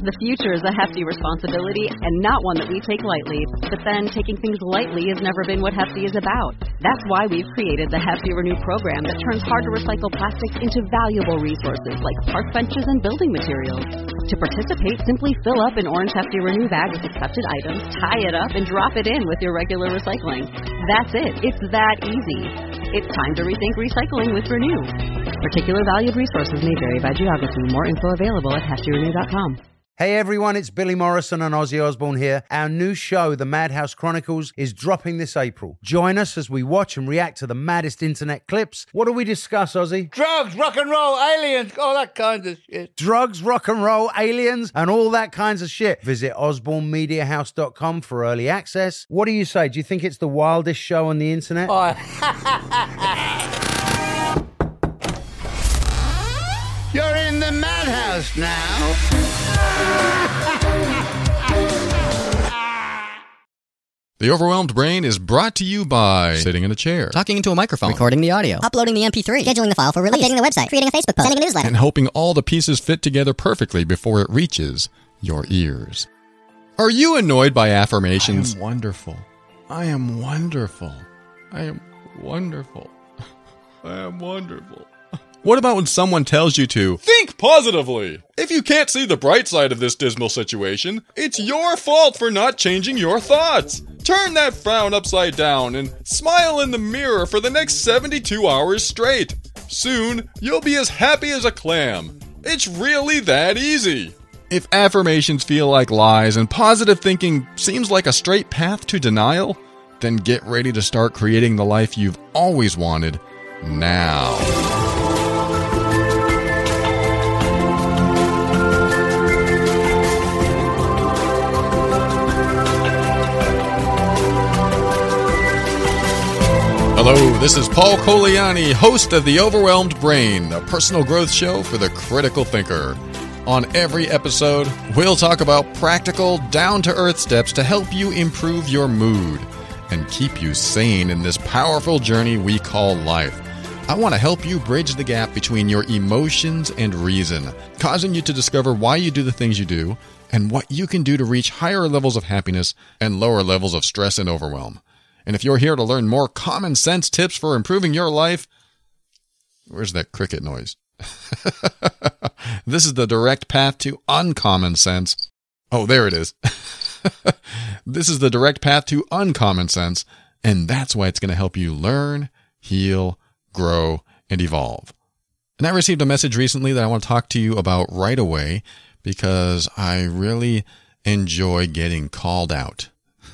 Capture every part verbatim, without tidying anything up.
The future is a hefty responsibility and not one that we take lightly. But then, taking things lightly has never been what Hefty is about. That's why we've created the Hefty Renew program that turns hard-to-recycle plastics into valuable resources like park benches and building materials. To participate, simply fill up an orange Hefty Renew bag with accepted items, tie it up, and drop it in with your regular recycling. That's it. It's that easy. It's time to rethink recycling with Renew. Particular valued resources may vary by geography. More info available at hefty renew dot com. Hey everyone, it's Billy Morrison and Ozzy Osbourne here. Our new show, The Madhouse Chronicles, is dropping this April. Join us as we watch and react to the maddest internet clips. What do we discuss, Ozzy? Drugs, rock and roll, aliens, all that kind of shit. Drugs, rock and roll, aliens, and all that kinds of shit. Visit osborne media house dot com for early access. What do you say? Do you think it's the wildest show on the internet? Oh. You're in the madhouse now. The Overwhelmed Brain is brought to you by sitting in a chair, talking into a microphone, recording the audio, uploading the M P three, scheduling the file for release, updating the website, creating a Facebook post, sending a newsletter, and hoping all the pieces fit together perfectly before it reaches your ears. Are you annoyed by affirmations? I am wonderful. I am wonderful. I am wonderful. I am wonderful. What about when someone tells you to think positively? If you can't see the bright side of this dismal situation, it's your fault for not changing your thoughts. Turn that frown upside down and smile in the mirror for the next seventy-two hours straight. Soon, you'll be as happy as a clam. It's really that easy. If affirmations feel like lies and positive thinking seems like a straight path to denial, then get ready to start creating the life you've always wanted now. Hello, this is Paul Coliani, host of The Overwhelmed Brain, a personal growth show for the critical thinker. On every episode, we'll talk about practical, down-to-earth steps to help you improve your mood and keep you sane in this powerful journey we call life. I want to help you bridge the gap between your emotions and reason, causing you to discover why you do the things you do and what you can do to reach higher levels of happiness and lower levels of stress and overwhelm. And if you're here to learn more common sense tips for improving your life, where's that cricket noise? This is the direct path to uncommon sense. Oh, there it is. This is the direct path to uncommon sense, and that's why it's going to help you learn, heal, grow, and evolve. And I received a message recently that I want to talk to you about right away because I really enjoy getting called out.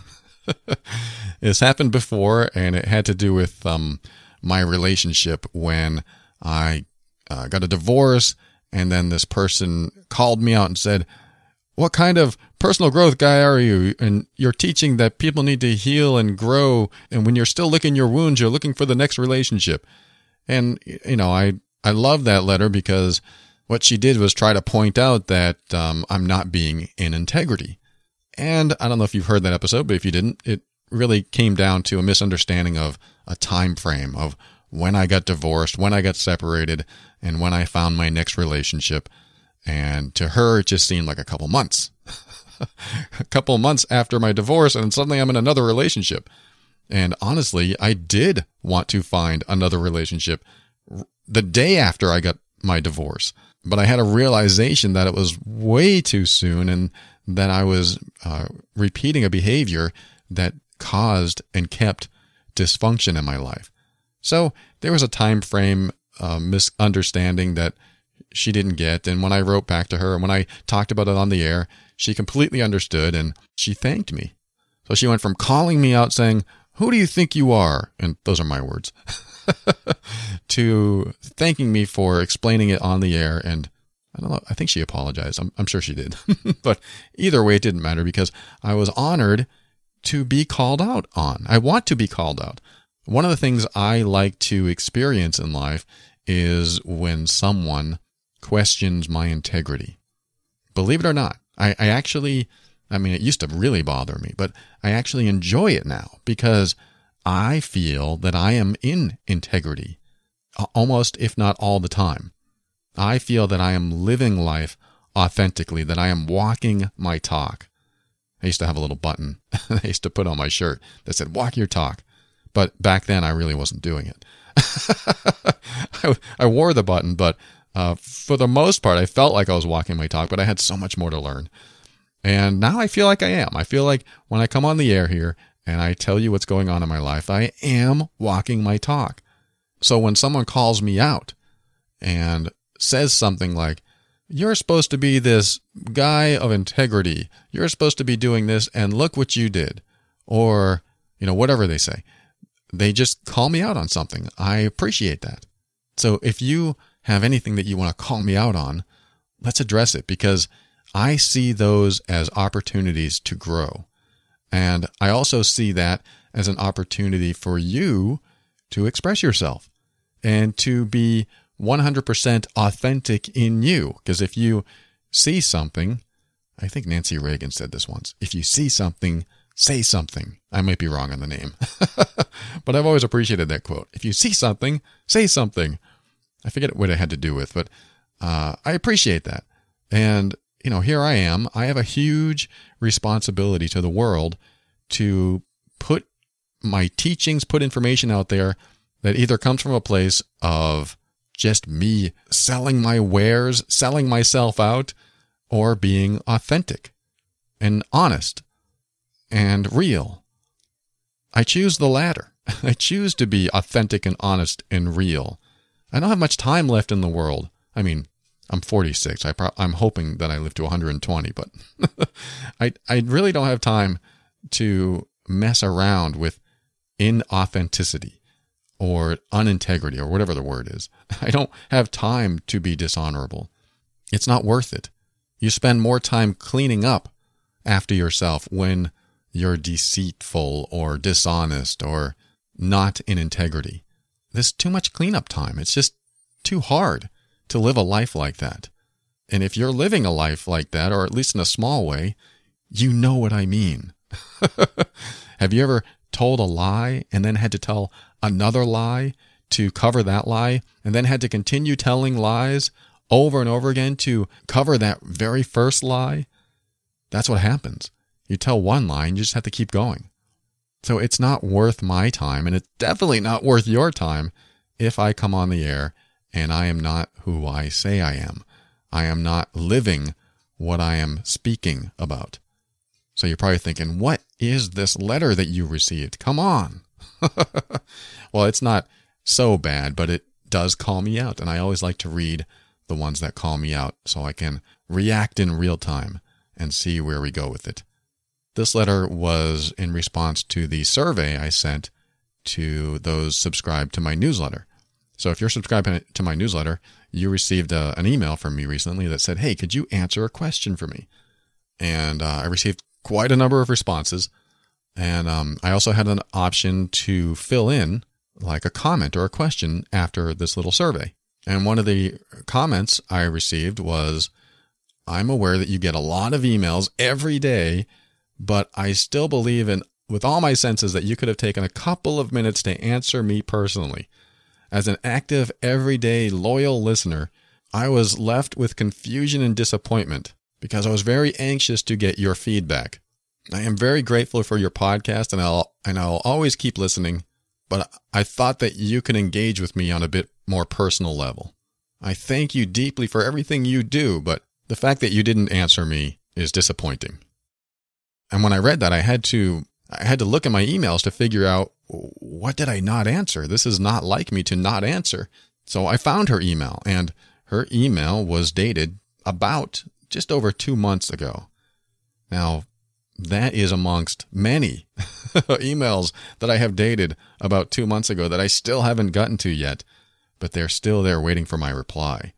It's happened before, and it had to do with um, my relationship when I uh, got a divorce, and then this person called me out and said, "What kind of personal growth guy are you? And you're teaching that people need to heal and grow, and when you're still licking your wounds, you're looking for the next relationship." And, you know, I, I love that letter because what she did was try to point out that um, I'm not being in integrity. And I don't know if you've heard that episode, but if you didn't, it really came down to a misunderstanding of a time frame of when I got divorced, when I got separated, and when I found my next relationship. And to her, it just seemed like a couple months. A couple months after my divorce, and suddenly I'm in another relationship. And honestly, I did want to find another relationship the day after I got my divorce. But I had a realization that it was way too soon and that I was uh, repeating a behavior that caused and kept dysfunction in my life. So there was a time frame uh, misunderstanding that she didn't get. And when I wrote back to her and when I talked about it on the air, she completely understood and she thanked me. So she went from calling me out saying, "Who do you think you are?" And those are my words. To thanking me for explaining it on the air. And I don't know, I think she apologized. I'm, I'm sure she did. But either way, it didn't matter because I was honored to be called out on. I want to be called out. One of the things I like to experience in life is when someone questions my integrity. Believe it or not, I, I actually, I mean, it used to really bother me, but I actually enjoy it now because I feel that I am in integrity almost, if not all the time. I feel that I am living life authentically that I am walking my talk. I used to have a little button I used to put on my shirt that said, walk your talk. But back then, I really wasn't doing it. I, I wore the button, but uh, for the most part, I felt like I was walking my talk, but I had so much more to learn. And now I feel like I am. I feel like when I come on the air here and I tell you what's going on in my life, I am walking my talk. So when someone calls me out and says something like, you're supposed to be this guy of integrity, you're supposed to be doing this, and look what you did, or, you know, whatever they say, they just call me out on something. I appreciate that. So if you have anything that you want to call me out on, let's address it, because I see those as opportunities to grow. And I also see that as an opportunity for you to express yourself and to be one hundred percent authentic in you. Because if you see something, I think Nancy Reagan said this once, if you see something, say something. I might be wrong on the name, but I've always appreciated that quote. If you see something, say something. I forget what it had to do with, but uh, I appreciate that. And, you know, here I am. I have a huge responsibility to the world to put my teachings, put information out there that either comes from a place of just me selling my wares, selling myself out, or being authentic and honest and real. I choose the latter. I choose to be authentic and honest and real. I don't have much time left in the world. I mean, I'm forty-six. I pro- I'm hoping that I live to one hundred twenty, but I I really don't have time to mess around with inauthenticity or unintegrity or whatever the word is. I don't have time to be dishonorable. It's not worth it. You spend more time cleaning up after yourself when you're deceitful or dishonest or not in integrity. There's too much cleanup time. It's just too hard to live a life like that. And if you're living a life like that, or at least in a small way, you know what I mean. Have you ever told a lie and then had to tell another lie to cover that lie, and then had to continue telling lies over and over again to cover that very first lie? That's what happens. You tell one lie and you just have to keep going. So it's not worth my time, and it's definitely not worth your time if I come on the air and I am not who I say I am. I am not living what I am speaking about. So you're probably thinking, what is this letter that you received? Come on. Well, it's not so bad, but it does call me out, and I always like to read the ones that call me out so I can react in real time and see where we go with it. This letter was in response to the survey I sent to those subscribed to my newsletter. So if you're subscribed to my newsletter, you received a, an email from me recently that said, hey, could you answer a question for me? And uh, I received quite a number of responses. And um, I also had an option to fill in like a comment or a question after this little survey. And one of the comments I received was, I'm aware that you get a lot of emails every day, but I still believe in, with all my senses, that you could have taken a couple of minutes to answer me personally. As an active, everyday, loyal listener, I was left with confusion and disappointment because I was very anxious to get your feedback. I am very grateful for your podcast, and I'll and I'll always keep listening, but I thought that you could engage with me on a bit more personal level. I thank you deeply for everything you do, but the fact that you didn't answer me is disappointing. And when I read that, I had to I had to look at my emails to figure out, what did I not answer? This is not like me to not answer. So I found her email, and her email was dated about just over two months ago. Now, that is amongst many emails that I have dated about two months ago that I still haven't gotten to yet, but they're still there waiting for my reply.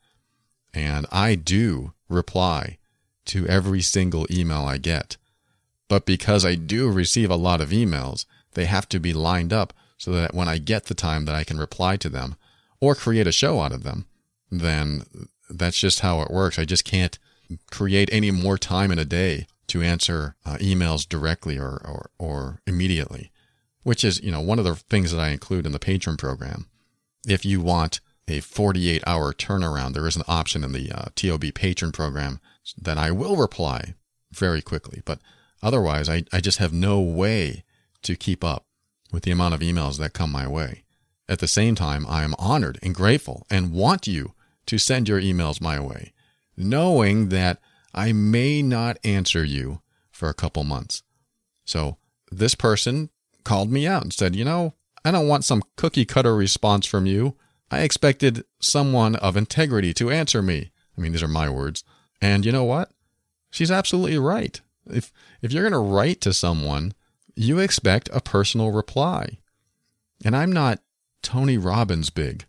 And I do reply to every single email I get. But because I do receive a lot of emails, they have to be lined up so that when I get the time that I can reply to them or create a show out of them, then that's just how it works. I just can't create any more time in a day to answer uh, emails directly or, or, or immediately, which is, you know, one of the things that I include in the Patreon program. If you want a forty-eight hour turnaround, there is an option in the uh, T O B Patreon program then I will reply very quickly. But otherwise, I, I just have no way to keep up with the amount of emails that come my way. At the same time, I am honored and grateful and want you to send your emails my way, knowing that I may not answer you for a couple months. So this person called me out and said, you know, I don't want some cookie cutter response from you. I expected someone of integrity to answer me. I mean, these are my words. And you know what? She's absolutely right. If if you're going to write to someone, you expect a personal reply. And I'm not Tony Robbins big.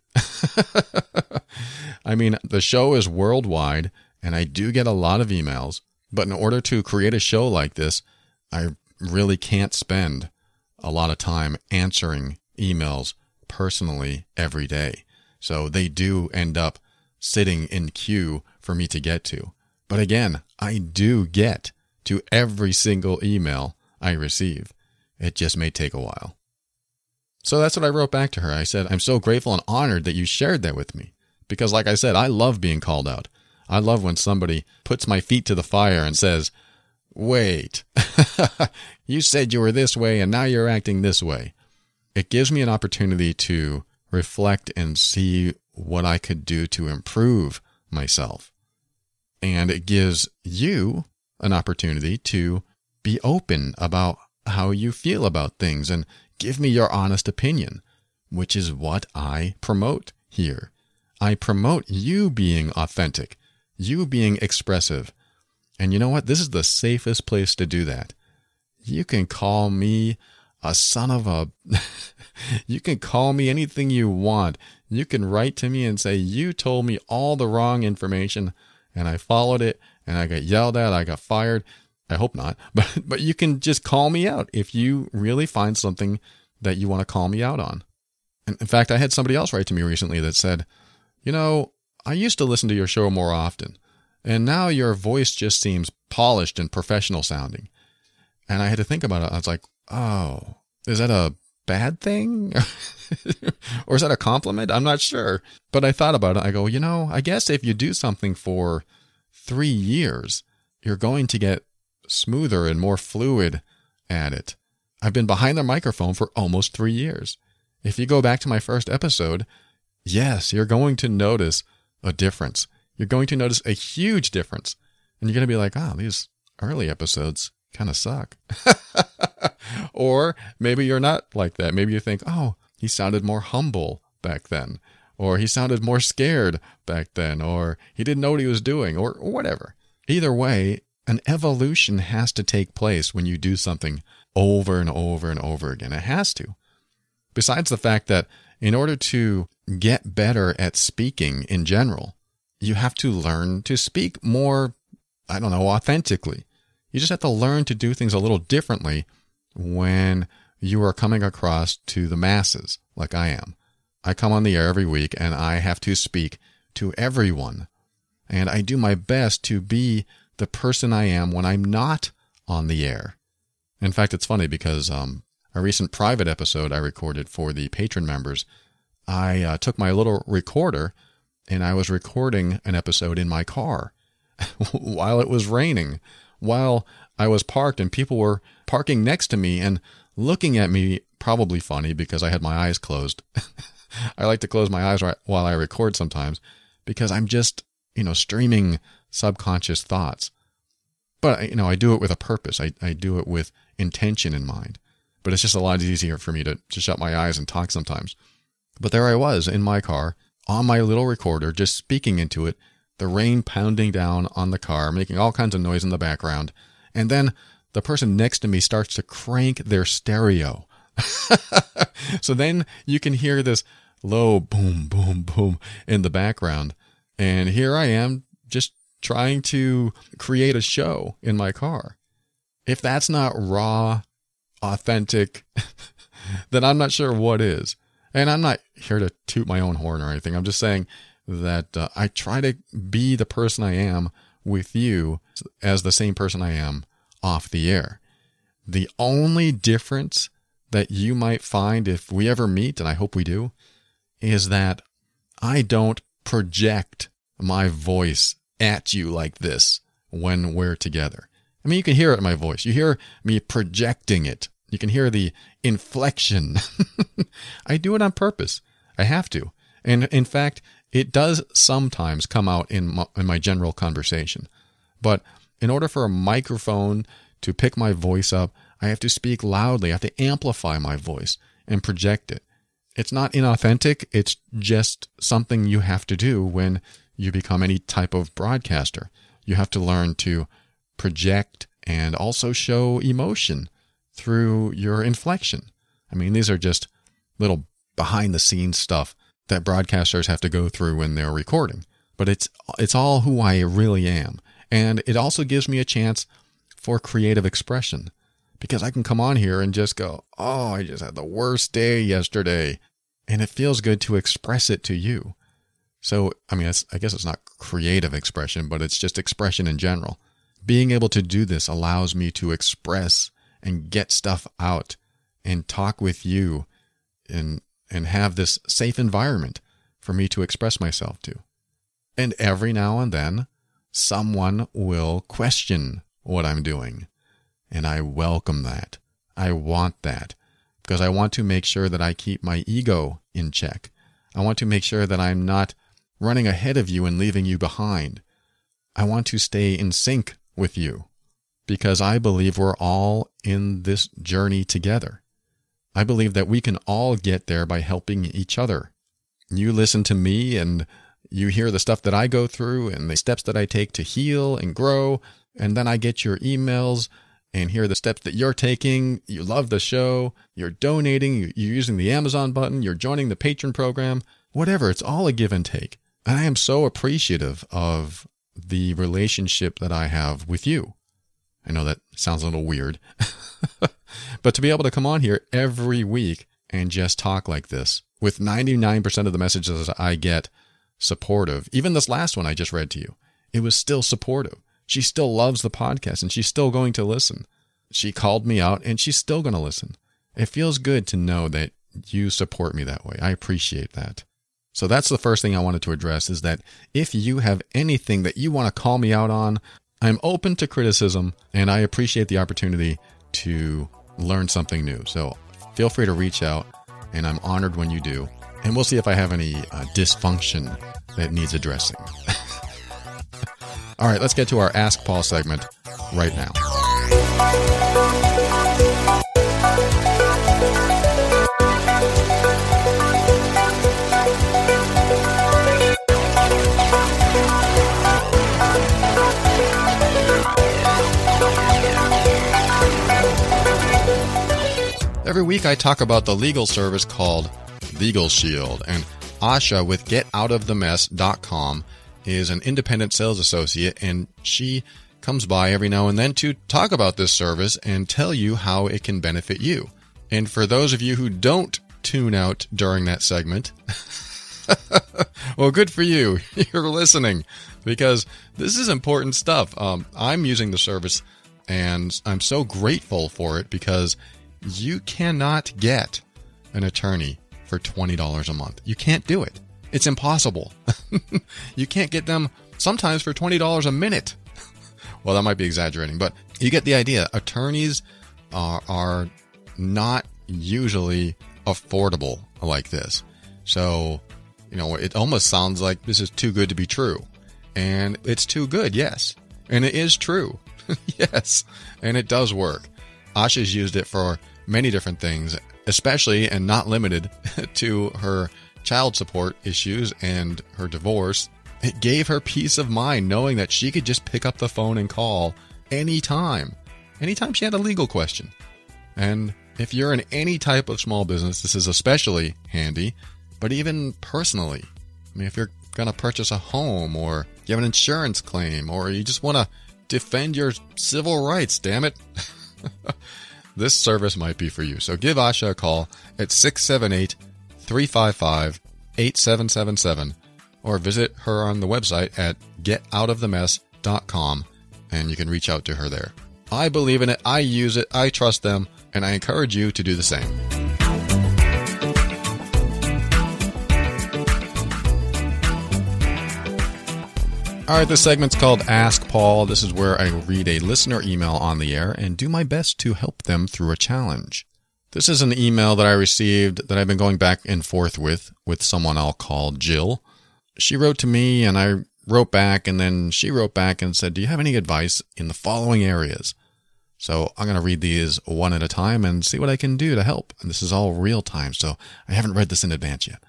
I mean, the show is worldwide, and I do get a lot of emails. But in order to create a show like this, I really can't spend a lot of time answering emails personally every day. So they do end up sitting in queue for me to get to. But again, I do get to every single email I receive. It just may take a while. So that's what I wrote back to her. I said, I'm so grateful and honored that you shared that with me. Because like I said, I love being called out. I love when somebody puts my feet to the fire and says, wait, you said you were this way and now you're acting this way. It gives me an opportunity to reflect and see what I could do to improve myself. And it gives you an opportunity to be open about how you feel about things and give me your honest opinion, which is what I promote here. I promote you being authentic, you being expressive. And you know what? This is the safest place to do that. You can call me a son of a... you can call me anything you want. You can write to me and say, you told me all the wrong information and I followed it and I got yelled at, I got fired. I hope not. But, but you can just call me out if you really find something that you want to call me out on. And in fact, I had somebody else write to me recently that said, you know, I used to listen to your show more often, and now your voice just seems polished and professional sounding. And I had to think about it. I was like, oh, is that a bad thing? Or is that a compliment? I'm not sure. But I thought about it. I go, you know, I guess if you do something for three years, you're going to get smoother and more fluid at it. I've been behind the microphone for almost three years. If you go back to my first episode, yes, you're going to notice a difference. You're going to notice a huge difference. And you're going to be like, oh, these early episodes kind of suck. Or maybe you're not like that. Maybe you think, oh, he sounded more humble back then. Or he sounded more scared back then. Or he didn't know what he was doing. Or whatever. Either way, an evolution has to take place when you do something over and over and over again. It has to. Besides the fact that in order to get better at speaking in general, you have to learn to speak more, I don't know, authentically. You just have to learn to do things a little differently when you are coming across to the masses, like I am. I come on the air every week and I have to speak to everyone. And I do my best to be the person I am when I'm not on the air. In fact, it's funny because um, a recent private episode I recorded for the patron members, I uh, took my little recorder and I was recording an episode in my car while it was raining, while I was parked and people were parking next to me and looking at me, probably funny because I had my eyes closed. I like to close my eyes right while I record sometimes because I'm just, you know, streaming subconscious thoughts. But, you know, I do it with a purpose. I, I do it with intention in mind. But it's just a lot easier for me to, to shut my eyes and talk sometimes. But there I was in my car on my little recorder, just speaking into it, the rain pounding down on the car, making all kinds of noise in the background. And then the person next to me starts to crank their stereo. So then you can hear this low boom, boom, boom in the background. And here I am just trying to create a show in my car. If that's not raw, authentic, then I'm not sure what is. And I'm not here to toot my own horn or anything. I'm just saying that uh, I try to be the person I am with you as the same person I am off the air. The only difference that you might find if we ever meet, and I hope we do, is that I don't project my voice at you like this when we're together. I mean, you can hear it in my voice. You hear me projecting it. You can hear the inflection. I do it on purpose. I have to. And in fact, it does sometimes come out in my, in my general conversation. But in order for a microphone to pick my voice up, I have to speak loudly. I have to amplify my voice and project it. It's not inauthentic. It's just something you have to do when you become any type of broadcaster. You have to learn to project and also show emotion through your inflection. I mean, these are just little behind the scenes stuff that broadcasters have to go through when they're recording. But it's it's all who I really am. And it also gives me a chance for creative expression, because I can come on here and just go, oh, I just had the worst day yesterday. And it feels good to express it to you. So, I mean, it's, I guess it's not creative expression, but it's just expression in general. Being able to do this allows me to express and get stuff out and talk with you and and have this safe environment for me to express myself to. And every now and then, someone will question what I'm doing. And I welcome that. I want that, because I want to make sure that I keep my ego in check. I want to make sure that I'm not running ahead of you and leaving you behind. I want to stay in sync with you, because I believe we're all in this journey together. I believe that we can all get there by helping each other. You listen to me and you hear the stuff that I go through and the steps that I take to heal and grow, and then I get your emails and hear the steps that you're taking. You love the show, you're donating, you're using the Amazon button, you're joining the Patreon program, whatever. It's all a give and take. And I am so appreciative of the relationship that I have with you. I know that sounds a little weird, but to be able to come on here every week and just talk like this, with ninety-nine percent of the messages I get supportive, even this last one I just read to you, it was still supportive. She still loves the podcast and she's still going to listen. She called me out and she's still going to listen. It feels good to know that you support me that way. I appreciate that. So that's the first thing I wanted to address, is that if you have anything that you want to call me out on, I'm open to criticism and I appreciate the opportunity to learn something new. So feel free to reach out, and I'm honored when you do. And we'll see if I have any uh, dysfunction that needs addressing. All right, let's get to our Ask Paul segment right now. Every week I talk about the legal service called Legal Shield, and Asha with get out of the mess dot com is an independent sales associate, and she comes by every now and then to talk about this service and tell you how it can benefit you. And for those of you who don't tune out during that segment, well, good for you. You're listening, because this is important stuff. Um, I'm using the service, and I'm so grateful for it, because you cannot get an attorney for twenty dollars a month. You can't do it. It's impossible. You can't get them sometimes for twenty dollars a minute. Well, that might be exaggerating, but you get the idea. Attorneys are, are not usually affordable like this. So, you know, it almost sounds like this is too good to be true. And it's too good, yes. And it is true. Yes. And it does work. Asha's used it for many different things, especially and not limited to her child support issues and her divorce. It gave her peace of mind knowing that she could just pick up the phone and call anytime, anytime she had a legal question. And if you're in any type of small business, this is especially handy, but even personally. I mean, if you're going to purchase a home, or you have an insurance claim, or you just want to defend your civil rights, damn it. This service might be for you. So give Asha a call at six seven eight, three five five, eight seven seven seven, or visit her on the website at get out of the mess dot com, and you can reach out to her there. I believe in it, I use it, I trust them, and I encourage you to do the same. All All right, this segment's called Ask Paul. This is where I read a listener email on the air and do my best to help them through a challenge. This is an email that I received that I've been going back and forth with, with someone I'll call Jill. She wrote to me and I wrote back, and then she wrote back and said, do you have any advice in the following areas? So I'm going to read these one at a time and see what I can do to help. And this is all real time, so I haven't read this in advance yet.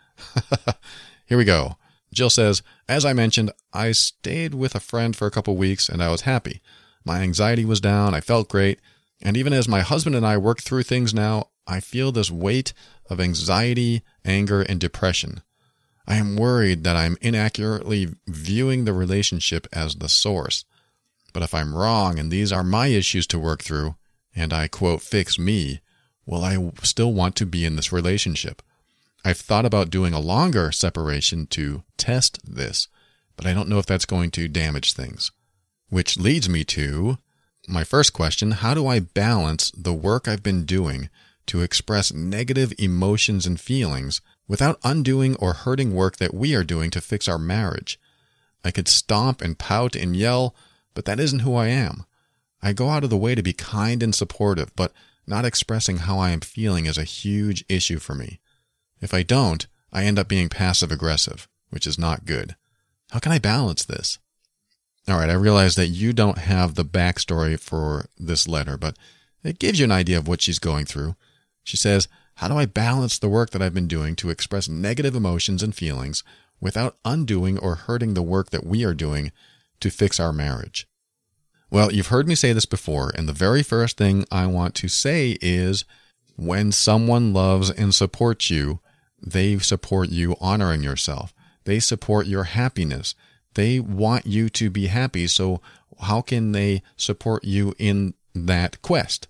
Here we go. Jill says, as I mentioned, I stayed with a friend for a couple weeks and I was happy. My anxiety was down, I felt great, and even as my husband and I work through things now, I feel this weight of anxiety, anger, and depression. I am worried that I'm inaccurately viewing the relationship as the source. But if I'm wrong and these are my issues to work through, and I, quote, fix me, will I still want to be in this relationship? I've thought about doing a longer separation to test this, but I don't know if that's going to damage things. Which leads me to my first question: how do I balance the work I've been doing to express negative emotions and feelings without undoing or hurting work that we are doing to fix our marriage? I could stomp and pout and yell, but that isn't who I am. I go out of the way to be kind and supportive, but not expressing how I am feeling is a huge issue for me. If I don't, I end up being passive-aggressive, which is not good. How can I balance this? All right, I realize that you don't have the backstory for this letter, but it gives you an idea of what she's going through. She says, how do I balance the work that I've been doing to express negative emotions and feelings without undoing or hurting the work that we are doing to fix our marriage? Well, you've heard me say this before, and the very first thing I want to say is when someone loves and supports you, they support you honoring yourself. They support your happiness. They want you to be happy, so how can they support you in that quest?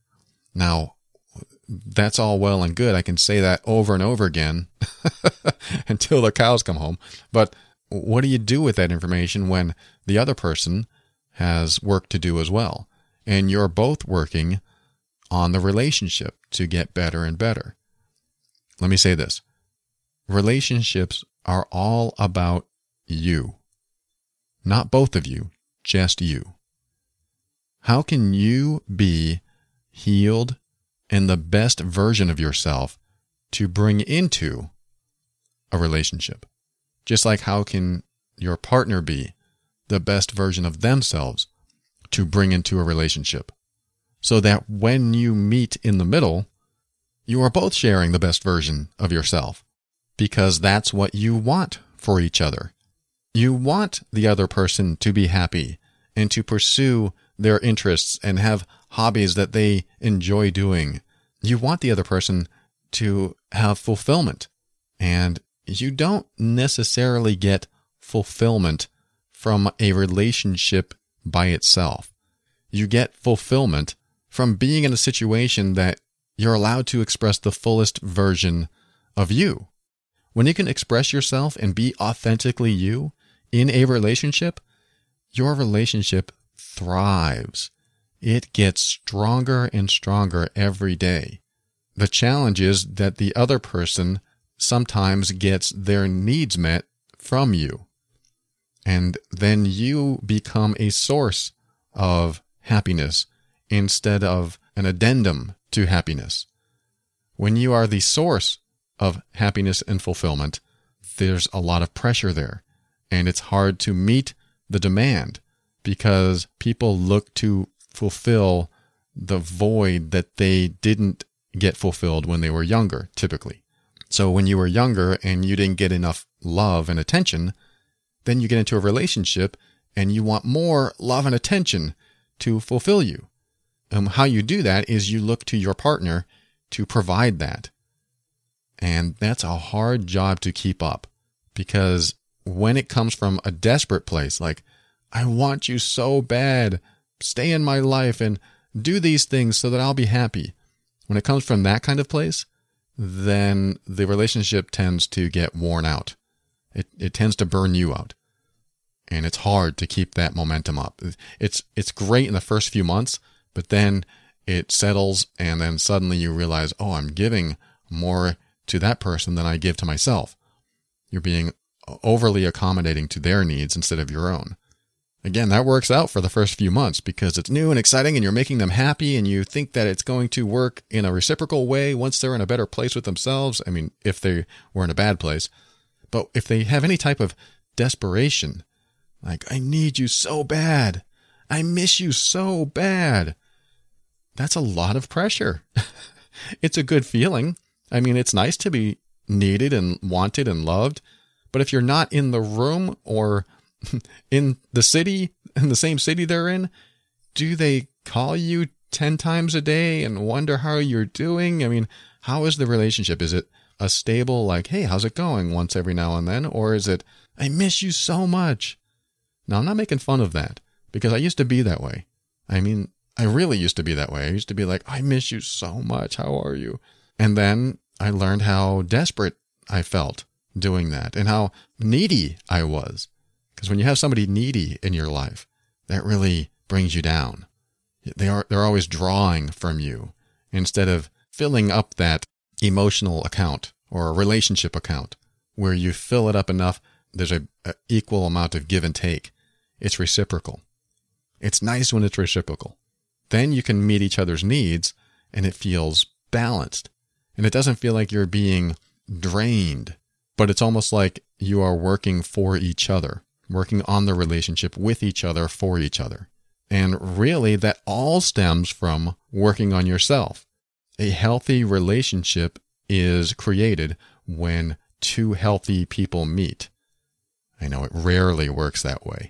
Now, that's all well and good. I can say that over and over again until the cows come home. But what do you do with that information when the other person has work to do as well? And you're both working on the relationship to get better and better. Let me say this. Relationships are all about you. Not both of you, just you. How can you be healed and the best version of yourself to bring into a relationship? Just like how can your partner be the best version of themselves to bring into a relationship? So that when you meet in the middle, you are both sharing the best version of yourself, because that's what you want for each other. You want the other person to be happy and to pursue their interests and have hobbies that they enjoy doing. You want the other person to have fulfillment, and you don't necessarily get fulfillment from a relationship by itself. You get fulfillment from being in a situation that you're allowed to express the fullest version of you. When you can express yourself and be authentically you in a relationship, your relationship thrives. It gets stronger and stronger every day. The challenge is that the other person sometimes gets their needs met from you. And then you become a source of happiness instead of an addendum to happiness. When you are the source of happiness and fulfillment, there's a lot of pressure there. And it's hard to meet the demand because people look to fulfill the void that they didn't get fulfilled when they were younger, typically. So when you were younger and you didn't get enough love and attention, then you get into a relationship and you want more love and attention to fulfill you. Um, how you do that is you look to your partner to provide that. And that's a hard job to keep up, because when it comes from a desperate place, like, I want you so bad, stay in my life and do these things so that I'll be happy. When it comes from that kind of place, then the relationship tends to get worn out. It it tends to burn you out. And it's hard to keep that momentum up. It's it's great in the first few months, but then it settles and then suddenly you realize, oh, I'm giving more to that person than I give to myself. You're being overly accommodating to their needs instead of your own. Again, that works out for the first few months because it's new and exciting and you're making them happy and you think that it's going to work in a reciprocal way once they're in a better place with themselves. I mean, if they were in a bad place. But if they have any type of desperation, like, I need you so bad, I miss you so bad, that's a lot of pressure. It's a good feeling. I mean, it's nice to be needed and wanted and loved. But if you're not in the room or in the city, in the same city they're in, do they call you ten times a day and wonder how you're doing? I mean, how is the relationship? Is it a stable, like, hey, how's it going once every now and then? Or is it, I miss you so much? Now, I'm not making fun of that because I used to be that way. I mean, I really used to be that way. I used to be like, I miss you so much. How are you? And then I learned how desperate I felt doing that and how needy I was. Because when you have somebody needy in your life, that really brings you down. They are, they're always drawing from you instead of filling up that emotional account or a relationship account where you fill it up enough. There's a, a equal amount of give and take. It's reciprocal. It's nice when it's reciprocal. Then you can meet each other's needs and it feels balanced. And it doesn't feel like you're being drained, but it's almost like you are working for each other. Working on the relationship with each other for each other. And really, that all stems from working on yourself. A healthy relationship is created when two healthy people meet. I know it rarely works that way.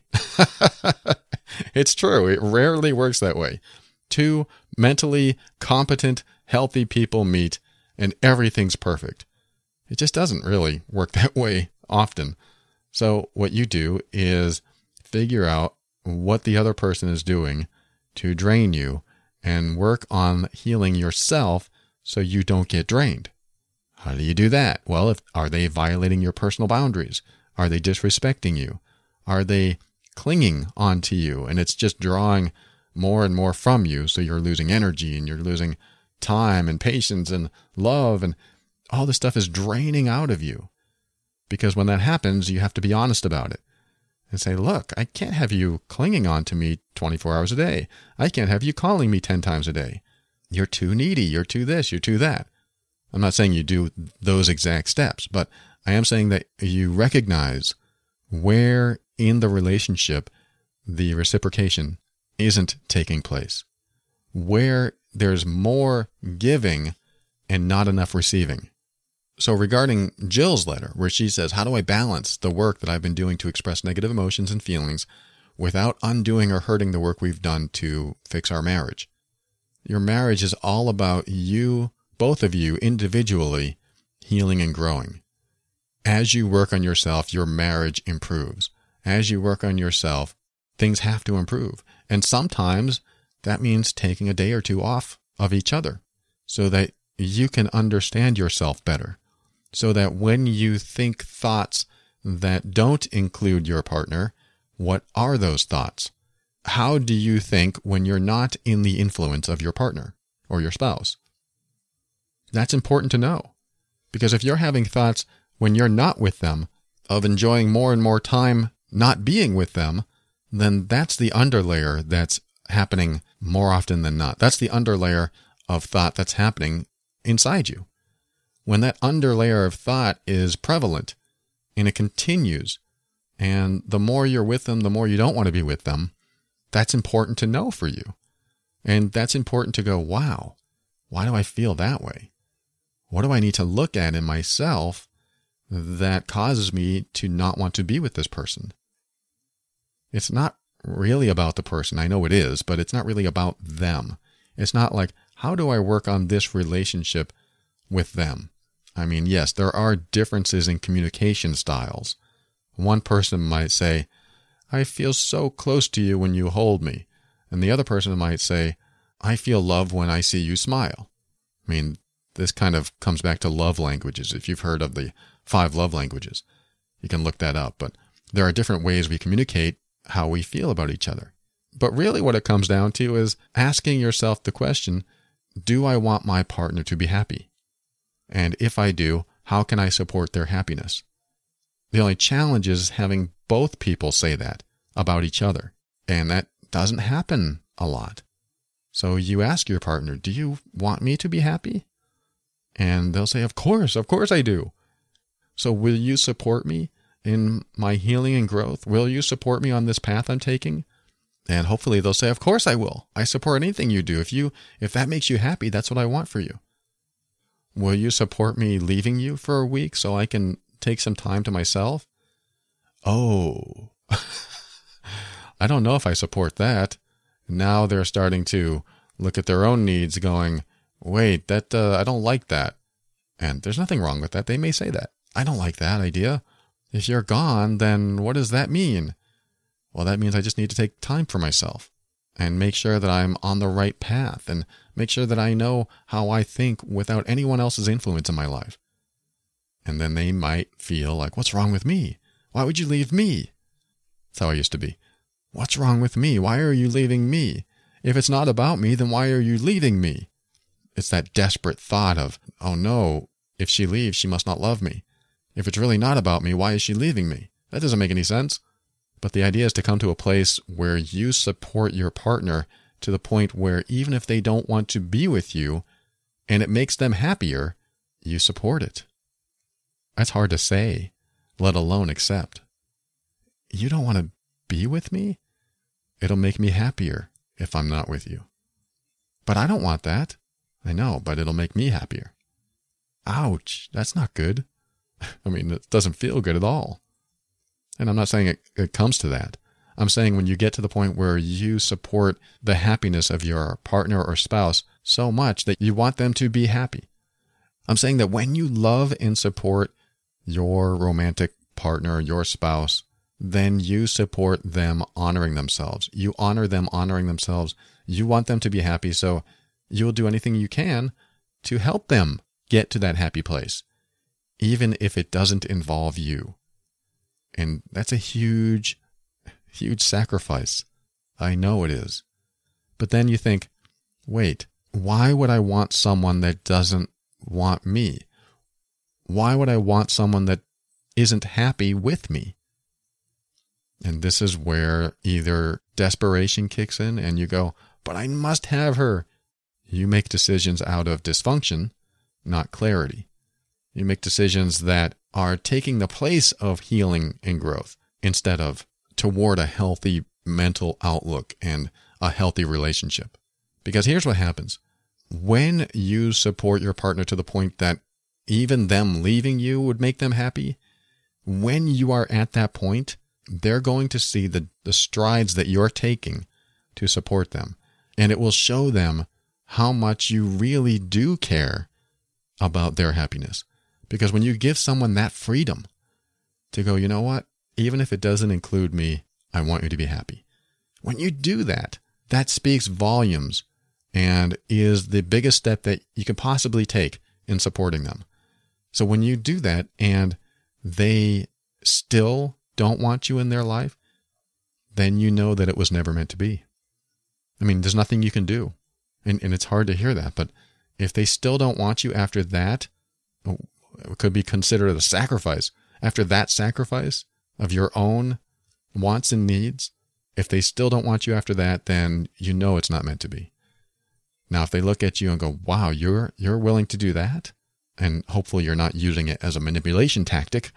It's true. It rarely works that way. Two mentally competent, healthy people meet and everything's perfect. It just doesn't really work that way often. So what you do is figure out what the other person is doing to drain you and work on healing yourself so you don't get drained. How do you do that? Well, if, are they violating your personal boundaries? Are they disrespecting you? Are they clinging onto you and it's just drawing more and more from you so you're losing energy and you're losing time and patience and love and all this stuff is draining out of you? Because when that happens, you have to be honest about it and say, look, I can't have you clinging on to me twenty-four hours a day. I can't have you calling me ten times a day. You're too needy. You're too this. You're too that. I'm not saying you do those exact steps, but I am saying that you recognize where in the relationship the reciprocation isn't taking place, where there's more giving and not enough receiving. So regarding Jill's letter, where she says, how do I balance the work that I've been doing to express negative emotions and feelings without undoing or hurting the work we've done to fix our marriage? Your marriage is all about you, both of you individually, healing and growing. As you work on yourself, your marriage improves. As you work on yourself, things have to improve. And sometimes that means taking a day or two off of each other so that you can understand yourself better. So that when you think thoughts that don't include your partner, what are those thoughts? How do you think when you're not in the influence of your partner or your spouse? That's important to know. Because if you're having thoughts when you're not with them of enjoying more and more time not being with them, then that's the underlayer that's happening more often than not. That's the underlayer of thought that's happening inside you. When that underlayer of thought is prevalent and it continues, and the more you're with them, the more you don't want to be with them, that's important to know for you. And that's important to go, wow, why do I feel that way? What do I need to look at in myself that causes me to not want to be with this person? It's not really about the person. I know it is, but it's not really about them. It's not like, how do I work on this relationship with them? I mean, yes, there are differences in communication styles. One person might say, I feel so close to you when you hold me. And the other person might say, I feel love when I see you smile. I mean, this kind of comes back to love languages. If you've heard of the five love languages, you can look that up. But there are different ways we communicate how we feel about each other. But really what it comes down to is asking yourself the question, do I want my partner to be happy? And if I do, how can I support their happiness? The only challenge is having both people say that about each other. And that doesn't happen a lot. So you ask your partner, do you want me to be happy? And they'll say, of course, of course I do. So will you support me in my healing and growth? Will you support me on this path I'm taking? And hopefully they'll say, of course I will. I support anything you do. If you, if that makes you happy, that's what I want for you. Will you support me leaving you for a week so I can take some time to myself? Oh, I don't know if I support that. Now they're starting to look at their own needs going, wait, that uh, I don't like that. And there's nothing wrong with that. They may say that. I don't like that idea. If you're gone, then what does that mean? Well, that means I just need to take time for myself and make sure that I'm on the right path and make sure that I know how I think without anyone else's influence in my life. And then they might feel like, what's wrong with me? Why would you leave me? That's how I used to be. What's wrong with me? Why are you leaving me? If it's not about me, then why are you leaving me? It's that desperate thought of, oh no, if she leaves, she must not love me. If it's really not about me, why is she leaving me? That doesn't make any sense. But the idea is to come to a place where you support your partner to the point where even if they don't want to be with you and it makes them happier, you support it. That's hard to say, let alone accept. You don't want to be with me? It'll make me happier if I'm not with you. But I don't want that. I know, but it'll make me happier. Ouch, that's not good. I mean, it doesn't feel good at all. And I'm not saying it, it comes to that. I'm saying when you get to the point where you support the happiness of your partner or spouse so much that you want them to be happy. I'm saying that when you love and support your romantic partner, your spouse, then you support them honoring themselves. You honor them honoring themselves. You want them to be happy, so you'll do anything you can to help them get to that happy place, even if it doesn't involve you. And that's a huge, huge sacrifice. I know it is. But then you think, wait, why would I want someone that doesn't want me? Why would I want someone that isn't happy with me? And this is where either desperation kicks in and you go, but I must have her. You make decisions out of dysfunction, not clarity. You make decisions that are taking the place of healing and growth instead of toward a healthy mental outlook and a healthy relationship. Because here's what happens. When you support your partner to the point that even them leaving you would make them happy, when you are at that point, they're going to see the, the strides that you're taking to support them. And it will show them how much you really do care about their happiness. Because when you give someone that freedom to go, you know what, even if it doesn't include me, I want you to be happy. When you do that, that speaks volumes and is the biggest step that you can possibly take in supporting them. So when you do that and they still don't want you in their life, then you know that it was never meant to be. I mean, there's nothing you can do. And, and it's hard to hear that. But if they still don't want you after that, it could be considered a sacrifice. After that sacrifice of your own wants and needs, if they still don't want you after that, then you know it's not meant to be. Now, if they look at you and go, wow, you're you're willing to do that, and hopefully you're not using it as a manipulation tactic,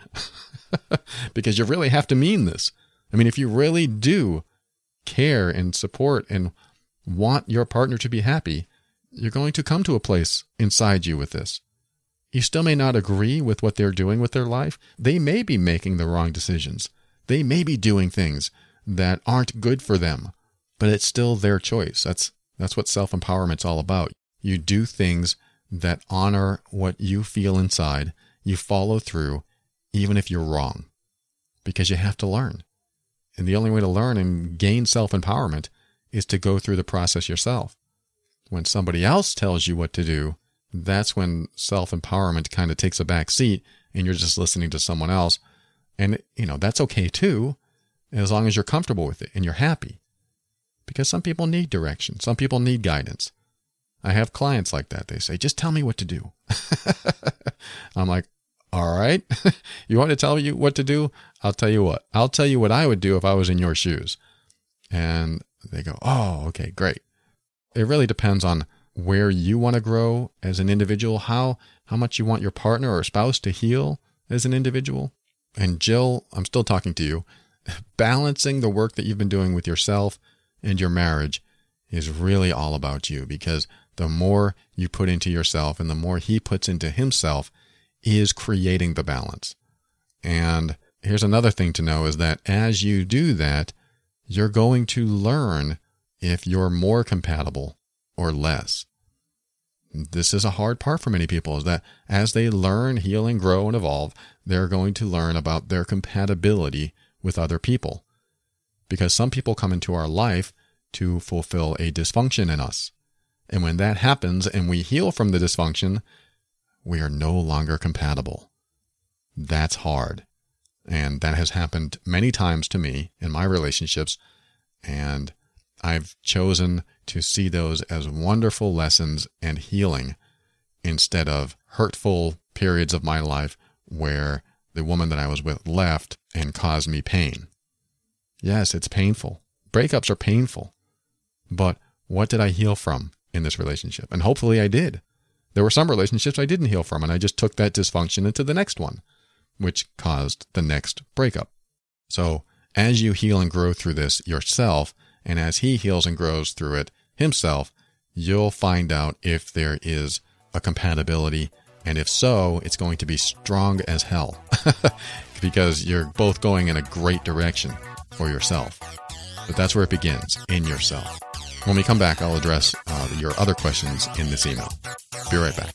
because you really have to mean this. I mean, if you really do care and support and want your partner to be happy, you're going to come to a place inside you with this. You still may not agree with what they're doing with their life. They may be making the wrong decisions. They may be doing things that aren't good for them, but it's still their choice. That's that's what self-empowerment's all about. You do things that honor what you feel inside. You follow through, even if you're wrong, because you have to learn. And the only way to learn and gain self-empowerment is to go through the process yourself. When somebody else tells you what to do, that's when self-empowerment kind of takes a back seat and you're just listening to someone else. And, you know, that's okay too, as long as you're comfortable with it and you're happy. Because some people need direction. Some people need guidance. I have clients like that. They say, just tell me what to do. I'm like, All right. You want to tell you what to do? I'll tell you what. I'll tell you what I would do if I was in your shoes. And they go, oh, okay, great. It really depends on where you want to grow as an individual, how, how much you want your partner or spouse to heal as an individual. And Jill, I'm still talking to you. Balancing the work that you've been doing with yourself and your marriage is really all about you, because the more you put into yourself and the more he puts into himself is creating the balance. And here's another thing to know is that as you do that, you're going to learn if you're more compatible or less. This is a hard part for many people, is that as they learn, heal, and grow and evolve, they're going to learn about their compatibility with other people. Because some people come into our life to fulfill a dysfunction in us. And when that happens and we heal from the dysfunction, we are no longer compatible. That's hard. And that has happened many times to me in my relationships. And I've chosen to see those as wonderful lessons and healing instead of hurtful periods of my life where the woman that I was with left and caused me pain. Yes, it's painful. Breakups are painful. But what did I heal from in this relationship? And hopefully I did. There were some relationships I didn't heal from, and I just took that dysfunction into the next one, which caused the next breakup. So as you heal and grow through this yourself, and as he heals and grows through it himself, you'll find out if there is a compatibility. And if so, it's going to be strong as hell because you're both going in a great direction for yourself. But that's where it begins, in yourself. When we come back, I'll address uh, your other questions in this email. Be right back.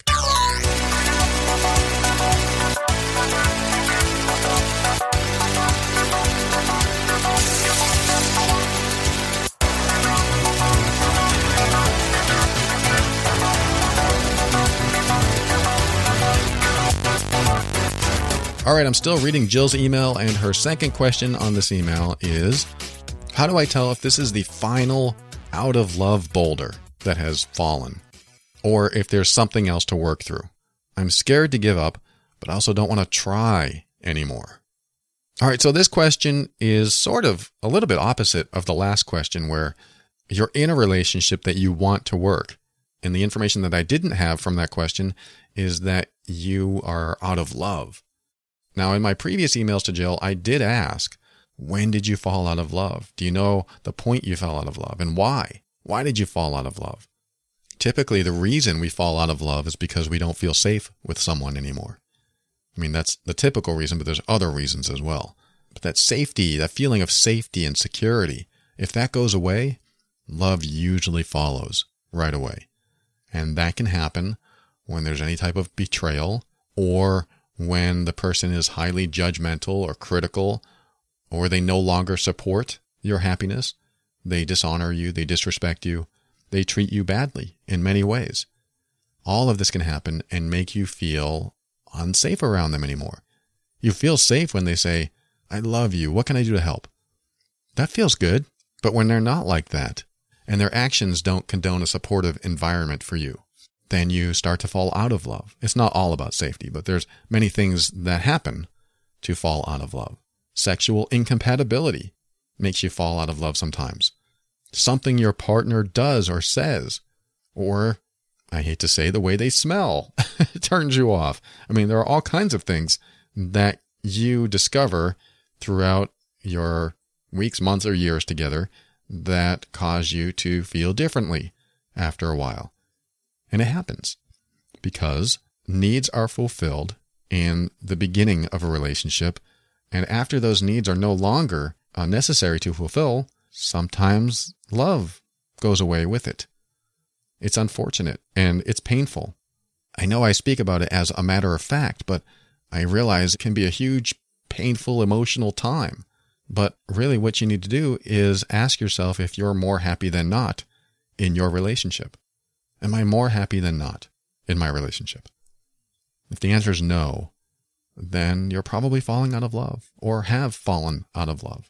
All right, I'm still reading Jill's email, and her second question on this email is, how do I tell if this is the final out of love boulder that has fallen, or if there's something else to work through? I'm scared to give up, but I also don't want to try anymore. All right, so this question is sort of a little bit opposite of the last question, where you're in a relationship that you want to work. And the information that I didn't have from that question is that you are out of love. Now, in my previous emails to Jill, I did ask, when did you fall out of love? Do you know the point you fell out of love, and why? Why did you fall out of love? Typically, the reason we fall out of love is because we don't feel safe with someone anymore. I mean, that's the typical reason, but there's other reasons as well. But that safety, that feeling of safety and security, if that goes away, love usually follows right away. And that can happen when there's any type of betrayal, or when the person is highly judgmental or critical, or they no longer support your happiness. They dishonor you, they disrespect you, they treat you badly in many ways. All of this can happen and make you feel unsafe around them anymore. You feel safe when they say, I love you, what can I do to help? That feels good, but when they're not like that, and their actions don't condone a supportive environment for you, then you start to fall out of love. It's not all about safety, but there's many things that happen to fall out of love. Sexual incompatibility makes you fall out of love sometimes. Something your partner does or says, or, I hate to say, the way they smell turns you off. I mean, there are all kinds of things that you discover throughout your weeks, months, or years together that cause you to feel differently after a while. And it happens because needs are fulfilled in the beginning of a relationship, and after those needs are no longer uh, necessary to fulfill, sometimes love goes away with it. It's unfortunate and it's painful. I know I speak about it as a matter of fact, but I realize it can be a huge, painful, emotional time. But really what you need to do is ask yourself if you're more happy than not in your relationship. Am I more happy than not in my relationship? If the answer is no, then you're probably falling out of love or have fallen out of love.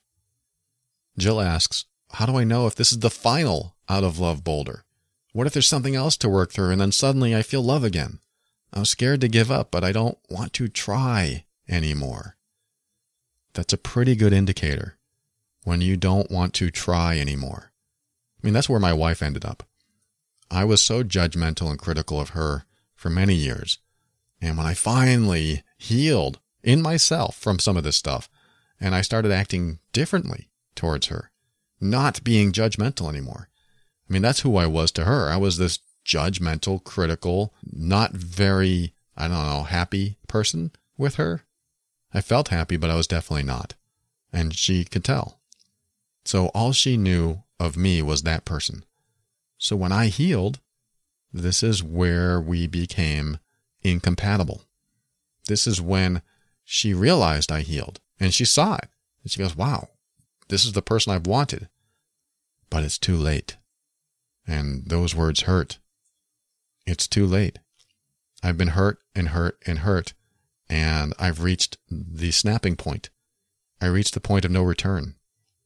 Jill asks, how do I know if this is the final out of love boulder? What if there's something else to work through and then suddenly I feel love again? I'm scared to give up, but I don't want to try anymore. That's a pretty good indicator when you don't want to try anymore. I mean, that's where my wife ended up. I was so judgmental and critical of her for many years. And when I finally healed in myself from some of this stuff, and I started acting differently towards her, not being judgmental anymore. I mean, that's who I was to her. I was this judgmental, critical, not very, I don't know, happy person with her. I felt happy, but I was definitely not. And she could tell. So all she knew of me was that person. So when I healed, this is where we became incompatible. This is when she realized I healed, and she saw it. And she goes, wow, this is the person I've wanted. But it's too late. And those words hurt. It's too late. I've been hurt and hurt and hurt, and I've reached the snapping point. I reached the point of no return.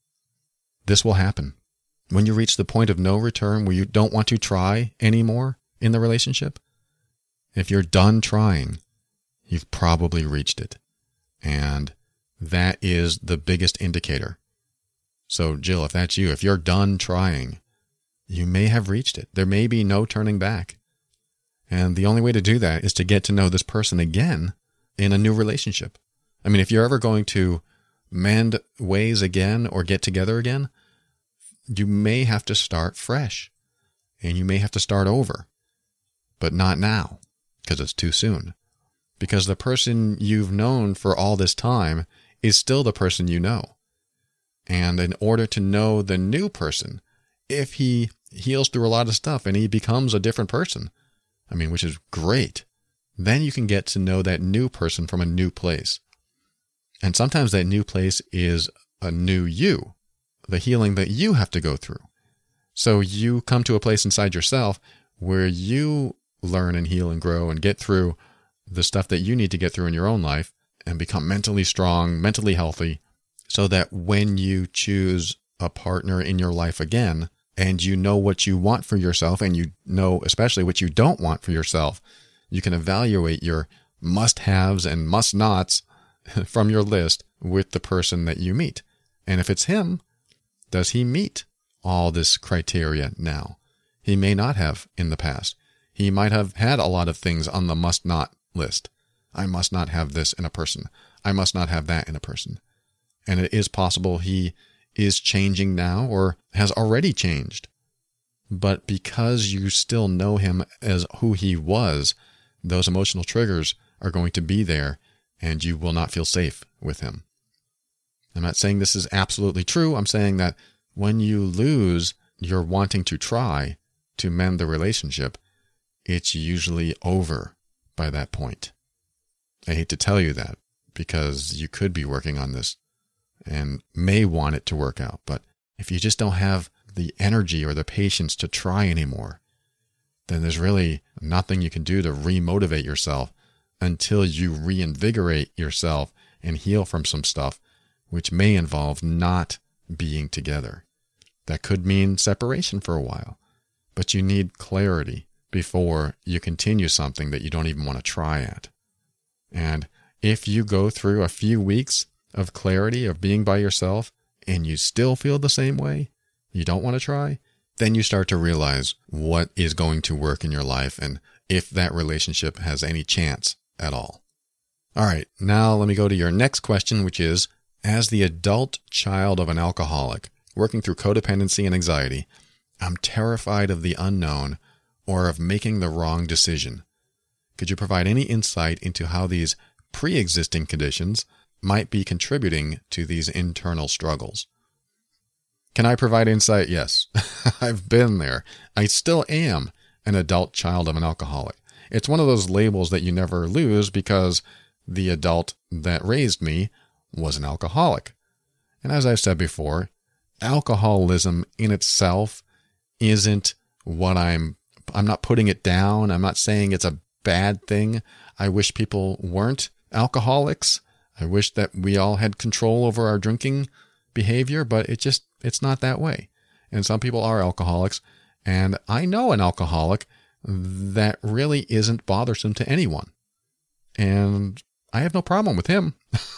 This will happen. When you reach the point of no return where you don't want to try anymore in the relationship, if you're done trying, you've probably reached it. And that is the biggest indicator. So, Jill, if that's you, if you're done trying, you may have reached it. There may be no turning back. And the only way to do that is to get to know this person again in a new relationship. I mean, if you're ever going to mend ways again or get together again, you may have to start fresh. And you may have to start over. But not now, because it's too soon. Because the person you've known for all this time is still the person you know. And in order to know the new person, if he heals through a lot of stuff and he becomes a different person, I mean, which is great, then you can get to know that new person from a new place. And sometimes that new place is a new you, the healing that you have to go through. So you come to a place inside yourself where you learn and heal and grow and get through the stuff that you need to get through in your own life and become mentally strong, mentally healthy, so that when you choose a partner in your life again, and you know what you want for yourself, and you know especially what you don't want for yourself, you can evaluate your must-haves and must-nots from your list with the person that you meet. And if it's him, does he meet all this criteria now? He may not have in the past. He might have had a lot of things on the must-not list. I must not have this in a person. I must not have that in a person. And it is possible he is changing now or has already changed. But because you still know him as who he was, those emotional triggers are going to be there and you will not feel safe with him. I'm not saying this is absolutely true. I'm saying that when you lose your wanting to try to mend the relationship, it's usually over by that point. I hate to tell you that because you could be working on this and may want it to work out. But if you just don't have the energy or the patience to try anymore, then there's really nothing you can do to remotivate yourself until you reinvigorate yourself and heal from some stuff, which may involve not being together. That could mean separation for a while, but you need clarity before you continue something that you don't even want to try at. And if you go through a few weeks of clarity of being by yourself and you still feel the same way, you don't want to try, then you start to realize what is going to work in your life and if that relationship has any chance at all. All right, now let me go to your next question, which is, as the adult child of an alcoholic working through codependency and anxiety, I'm terrified of the unknown or of making the wrong decision. Could you provide any insight into how these pre-existing conditions might be contributing to these internal struggles? Can I provide insight? Yes. I've been there. I still am an adult child of an alcoholic. It's one of those labels that you never lose because the adult that raised me was an alcoholic. And as I've said before, alcoholism in itself isn't what I'm, I'm not putting it down. I'm not saying it's a bad thing. I wish people weren't alcoholics. I wish that we all had control over our drinking behavior, but it just, it's not that way. And some people are alcoholics. And I know an alcoholic that really isn't bothersome to anyone. And I have no problem with him.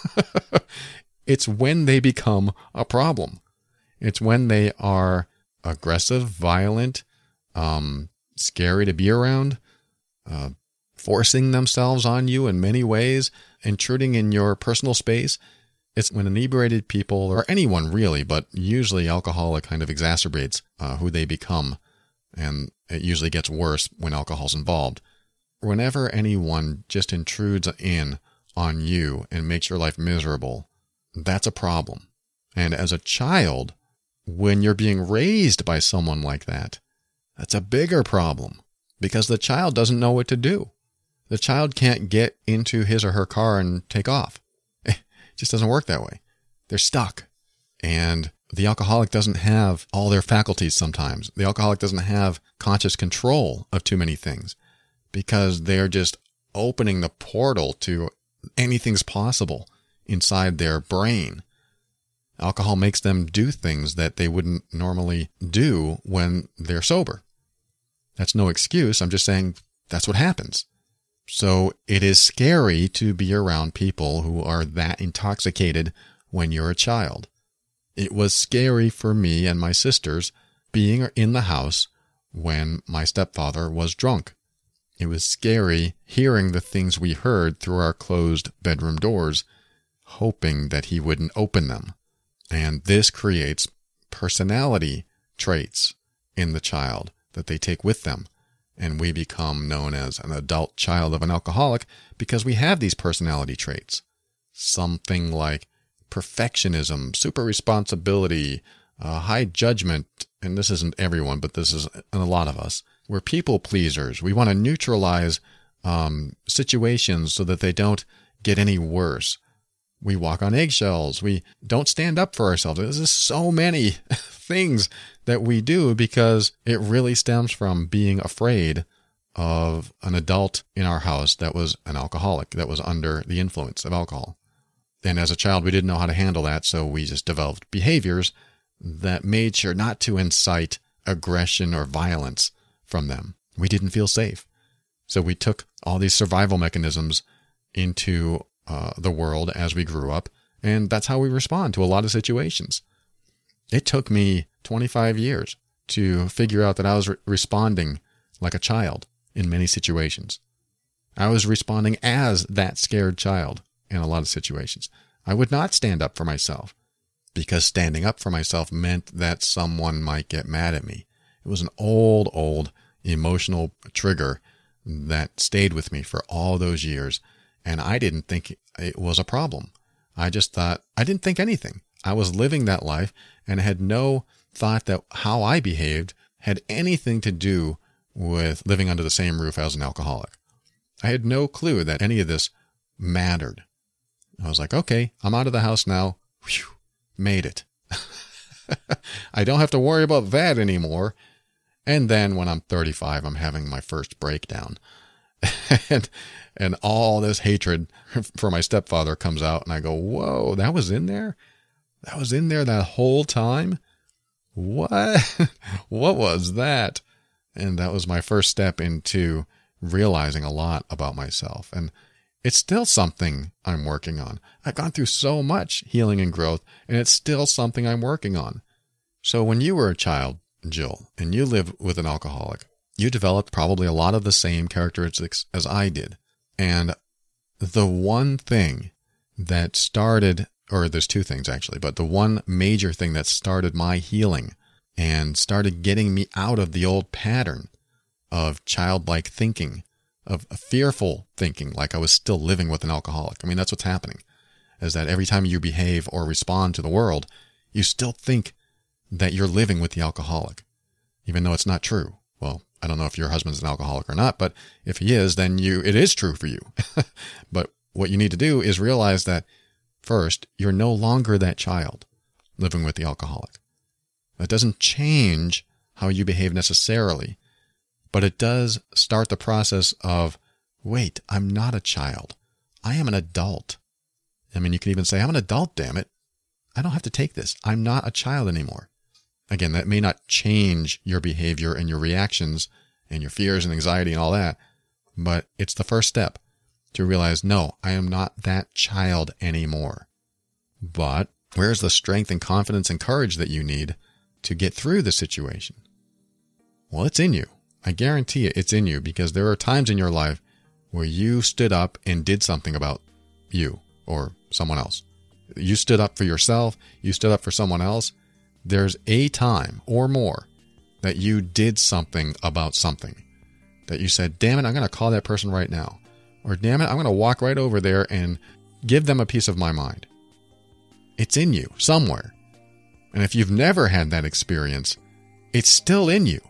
It's when they become a problem. It's when they are aggressive, violent, um, scary to be around, uh, forcing themselves on you in many ways, intruding in your personal space. It's when inebriated people, or anyone really, but usually alcoholic kind of exacerbates uh, who they become. And it usually gets worse when alcohol's involved. Whenever anyone just intrudes in on you and makes your life miserable, that's a problem. And as a child, when you're being raised by someone like that, that's a bigger problem because the child doesn't know what to do. The child can't get into his or her car and take off. It just doesn't work that way. They're stuck. And the alcoholic doesn't have all their faculties sometimes. The alcoholic doesn't have conscious control of too many things because they're just opening the portal to anything's possible inside their brain. Alcohol makes them do things that they wouldn't normally do when they're sober. That's no excuse. I'm just saying that's what happens. So it is scary to be around people who are that intoxicated when you're a child. It was scary for me and my sisters being in the house when my stepfather was drunk. It was scary hearing the things we heard through our closed bedroom doors, hoping that he wouldn't open them. And this creates personality traits in the child that they take with them. And we become known as an adult child of an alcoholic because we have these personality traits. Something like perfectionism, super responsibility, uh, high judgment, and this isn't everyone, but this is in a lot of us. We're people pleasers. We want to neutralize um, situations so that they don't get any worse. We walk on eggshells. We don't stand up for ourselves. There's just so many things that we do because it really stems from being afraid of an adult in our house that was an alcoholic, that was under the influence of alcohol. And as a child, we didn't know how to handle that, so we just developed behaviors that made sure not to incite aggression or violence from them. We didn't feel safe. So we took all these survival mechanisms into uh, the world as we grew up, and that's how we respond to a lot of situations. It took me twenty-five years to figure out that I was re- responding like a child in many situations. I was responding as that scared child in a lot of situations. I would not stand up for myself because standing up for myself meant that someone might get mad at me. It was an old, old emotional trigger that stayed with me for all those years, and I didn't think it was a problem. I just thought, I didn't think anything. I was living that life and had no thought that how I behaved had anything to do with living under the same roof as an alcoholic. I had no clue that any of this mattered. I was like, okay, I'm out of the house now. Whew, made it. I don't have to worry about that anymore. And then when I'm thirty-five, I'm having my first breakdown. and and all this hatred for my stepfather comes out, and I go, whoa, that was in there? That was in there that whole time? What? What was that? And that was my first step into realizing a lot about myself. And it's still something I'm working on. I've gone through so much healing and growth, and it's still something I'm working on. So when you were a child, Jill, and you lived with an alcoholic, you developed probably a lot of the same characteristics as I did. And the one thing that started, or there's two things actually, but the one major thing that started my healing and started getting me out of the old pattern of childlike thinking, of fearful thinking, like I was still living with an alcoholic. I mean, that's what's happening, is that every time you behave or respond to the world, you still think that you're living with the alcoholic, even though it's not true. Well, I don't know if your husband's an alcoholic or not, but if he is, then you it is true for you. But what you need to do is realize that, first, you're no longer that child living with the alcoholic. That doesn't change how you behave necessarily, but it does start the process of, wait, I'm not a child. I am an adult. I mean, you can even say, I'm an adult, damn it. I don't have to take this. I'm not a child anymore. Again, that may not change your behavior and your reactions and your fears and anxiety and all that. But it's the first step to realize, no, I am not that child anymore. But where's the strength and confidence and courage that you need to get through the situation? Well, it's in you. I guarantee it, it's in you, because there are times in your life where you stood up and did something about you or someone else. You stood up for yourself. You stood up for someone else. There's a time or more that you did something about something, that you said, damn it, I'm going to call that person right now. Or damn it, I'm going to walk right over there and give them a piece of my mind. It's in you somewhere. And if you've never had that experience, it's still in you.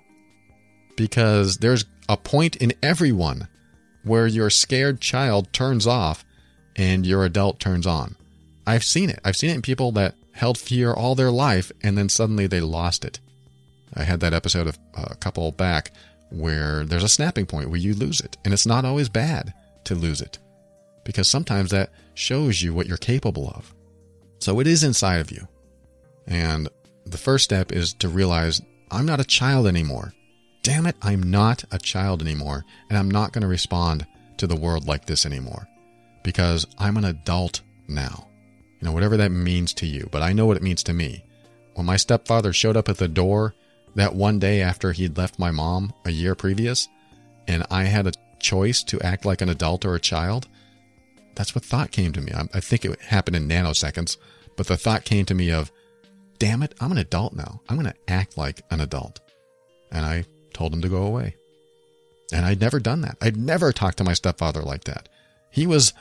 Because there's a point in everyone where your scared child turns off and your adult turns on. I've seen it. I've seen it in people that held fear all their life and then suddenly they lost it. I had that episode of a couple back where there's a snapping point where you lose it. And it's not always bad to lose it, because sometimes that shows you what you're capable of. So it is inside of you. And the first step is to realize, I'm not a child anymore. Damn it, I'm not a child anymore. And I'm not going to respond to the world like this anymore, because I'm an adult now. You know, whatever that means to you, but I know what it means to me. When my stepfather showed up at the door that one day after he'd left my mom a year previous, and I had a choice to act like an adult or a child, that's what thought came to me. I, I think it happened in nanoseconds, but the thought came to me of, damn it, I'm an adult now. I'm going to act like an adult. And I told him to go away. And I'd never done that. I'd never talked to my stepfather like that. He was,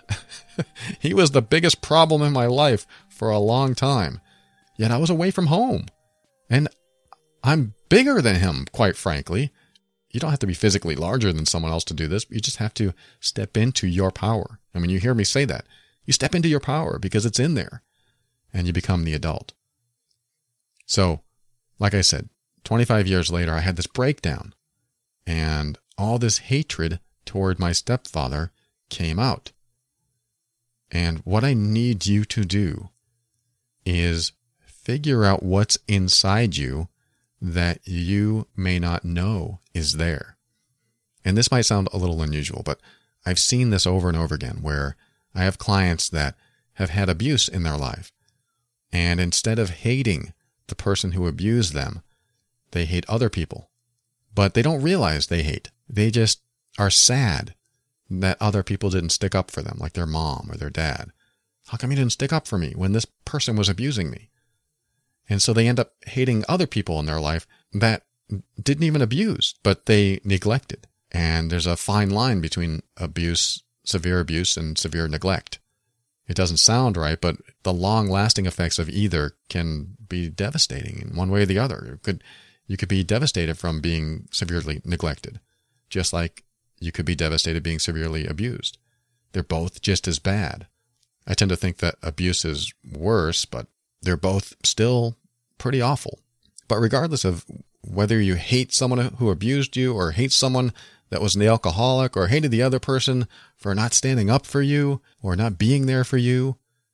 he was the biggest problem in my life for a long time. Yet I was away from home. And I'm bigger than him, quite frankly. You don't have to be physically larger than someone else to do this. But you just have to step into your power. I mean, you hear me say that. You step into your power because it's in there. And you become the adult. So, like I said, twenty-five years later, I had this breakdown. And all this hatred toward my stepfather came out. And what I need you to do is figure out what's inside you that you may not know is there. And this might sound a little unusual, but I've seen this over and over again, where I have clients that have had abuse in their life. And instead of hating the person who abused them, they hate other people. But they don't realize they hate. They just are sad that other people didn't stick up for them, like their mom or their dad. How come you didn't stick up for me when this person was abusing me? And so they end up hating other people in their life that didn't even abuse, but they neglected. And there's a fine line between abuse, severe abuse, and severe neglect. It doesn't sound right, but the long-lasting effects of either can be devastating in one way or the other. It could, you could be devastated from being severely neglected, just like you could be devastated being severely abused. They're both just as bad. I tend to think that abuse is worse, but they're both still pretty awful. But regardless of whether you hate someone who abused you, or hate someone that was an alcoholic, or hated the other person for not standing up for you or not being there for you,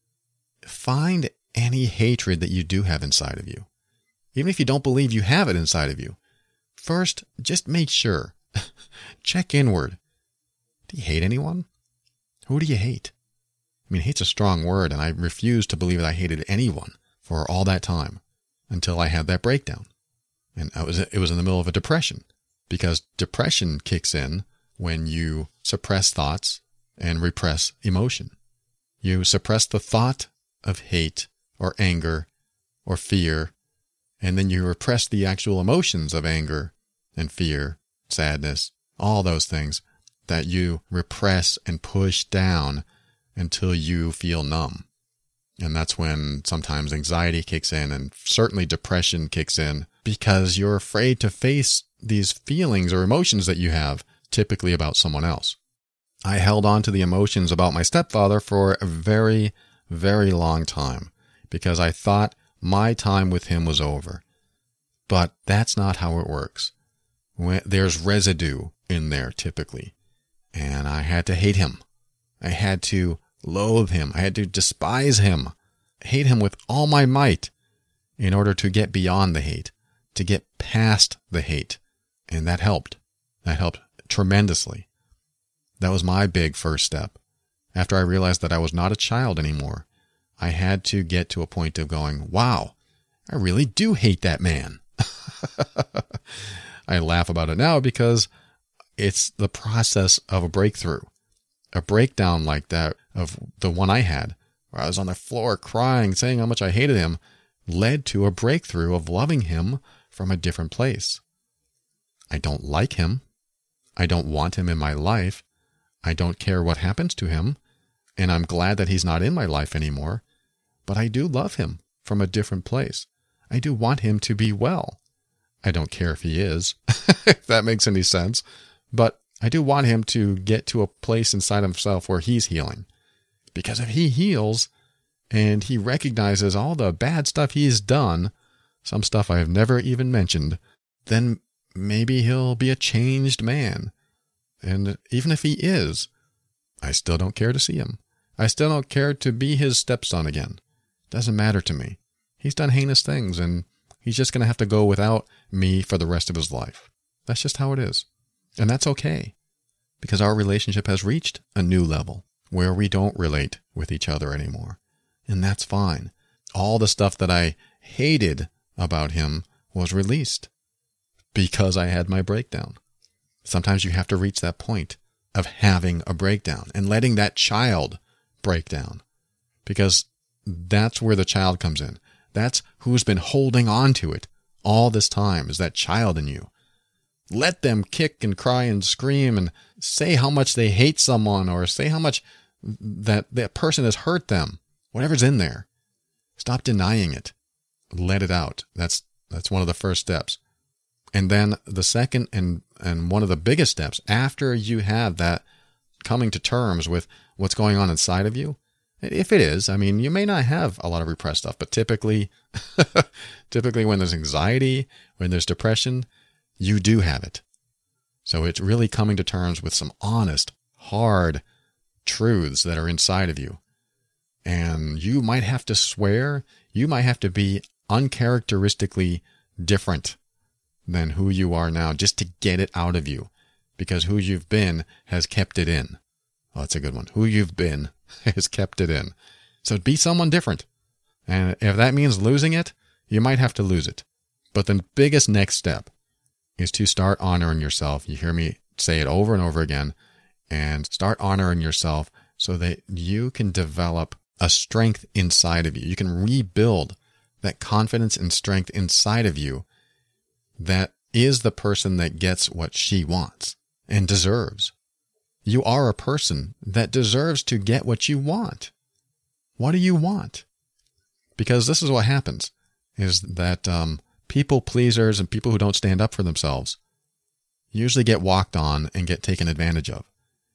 find any hatred that you do have inside of you. Even if you don't believe you have it inside of you, first, just make sure. Check inward. Do you hate anyone? Who do you hate? I mean, hate's a strong word, and I refuse to believe that I hated anyone for all that time until I had that breakdown. And I was, it was in the middle of a depression, because depression kicks in when you suppress thoughts and repress emotion. You suppress the thought of hate or anger or fear, and then you repress the actual emotions of anger and fear, sadness, all those things that you repress and push down until you feel numb. And that's when sometimes anxiety kicks in, and certainly depression kicks in, because you're afraid to face these feelings or emotions that you have, typically about someone else. I held on to the emotions about my stepfather for a very, very long time, because I thought my time with him was over. But that's not how it works. When, there's residue in there typically. And I had to hate him. I had to loathe him. I had to despise him. Hate him with all my might in order to get beyond the hate, to get past the hate. And that helped. That helped tremendously. That was my big first step. After I realized that I was not a child anymore, I had to get to a point of going, wow, I really do hate that man. I laugh about it now because it's the process of a breakthrough. A breakdown like that of the one I had, where I was on the floor crying, saying how much I hated him, led to a breakthrough of loving him from a different place. I don't like him. I don't want him in my life. I don't care what happens to him. And I'm glad that he's not in my life anymore. But I do love him from a different place. I do want him to be well. I don't care if he is, if that makes any sense. But I do want him to get to a place inside himself where he's healing. Because if he heals and he recognizes all the bad stuff he's done, some stuff I have never even mentioned, then maybe he'll be a changed man. And even if he is, I still don't care to see him. I still don't care to be his stepson again. Doesn't matter to me. He's done heinous things, and he's just going to have to go without me for the rest of his life. That's just how it is. And that's okay, because our relationship has reached a new level where we don't relate with each other anymore. And that's fine. All the stuff that I hated about him was released because I had my breakdown. Sometimes you have to reach that point of having a breakdown and letting that child break down, because that's where the child comes in. That's who's been holding on to it all this time, is that child in you. Let them kick and cry and scream and say how much they hate someone, or say how much that that person has hurt them. Whatever's in there, stop denying it. Let it out. That's that's one of the first steps. And then the second and, and one of the biggest steps after you have that coming to terms with what's going on inside of you, if it is, I mean, you may not have a lot of repressed stuff, but typically, typically when there's anxiety, when there's depression, you do have it. So it's really coming to terms with some honest, hard truths that are inside of you. And you might have to swear, you might have to be uncharacteristically different than who you are now just to get it out of you, because who you've been has kept it in. Oh, that's a good one. Who you've been has kept it in. So be someone different. And if that means losing it, you might have to lose it. But the biggest next step is to start honoring yourself. You hear me say it over and over again, and start honoring yourself so that you can develop a strength inside of you. You can rebuild that confidence and strength inside of you that is the person that gets what she wants and deserves. You are a person that deserves to get what you want. What do you want? Because this is what happens, is that um, people pleasers and people who don't stand up for themselves usually get walked on and get taken advantage of.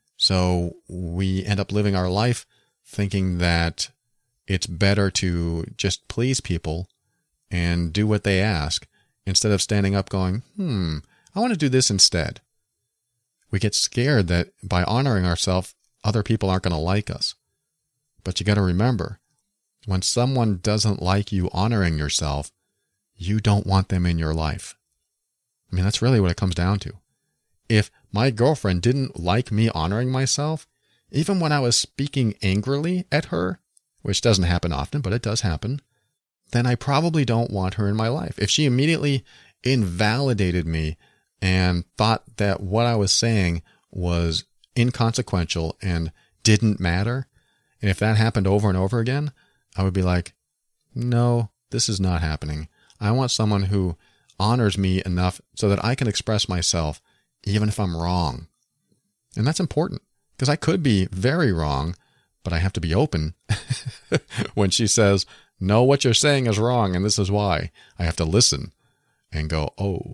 So we end up living our life thinking that it's better to just please people and do what they ask, instead of standing up going, hmm, I want to do this instead. We get scared that by honoring ourselves, other people aren't going to like us. But you got to remember, when someone doesn't like you honoring yourself, you don't want them in your life. I mean, that's really what it comes down to. If my girlfriend didn't like me honoring myself, even when I was speaking angrily at her, which doesn't happen often, but it does happen, then I probably don't want her in my life. If she immediately invalidated me and thought that what I was saying was inconsequential and didn't matter, and if that happened over and over again, I would be like, no, this is not happening. I want someone who honors me enough so that I can express myself even if I'm wrong. And that's important, because I could be very wrong, but I have to be open. When she says, no, what you're saying is wrong, and this is why, I have to listen and go, oh,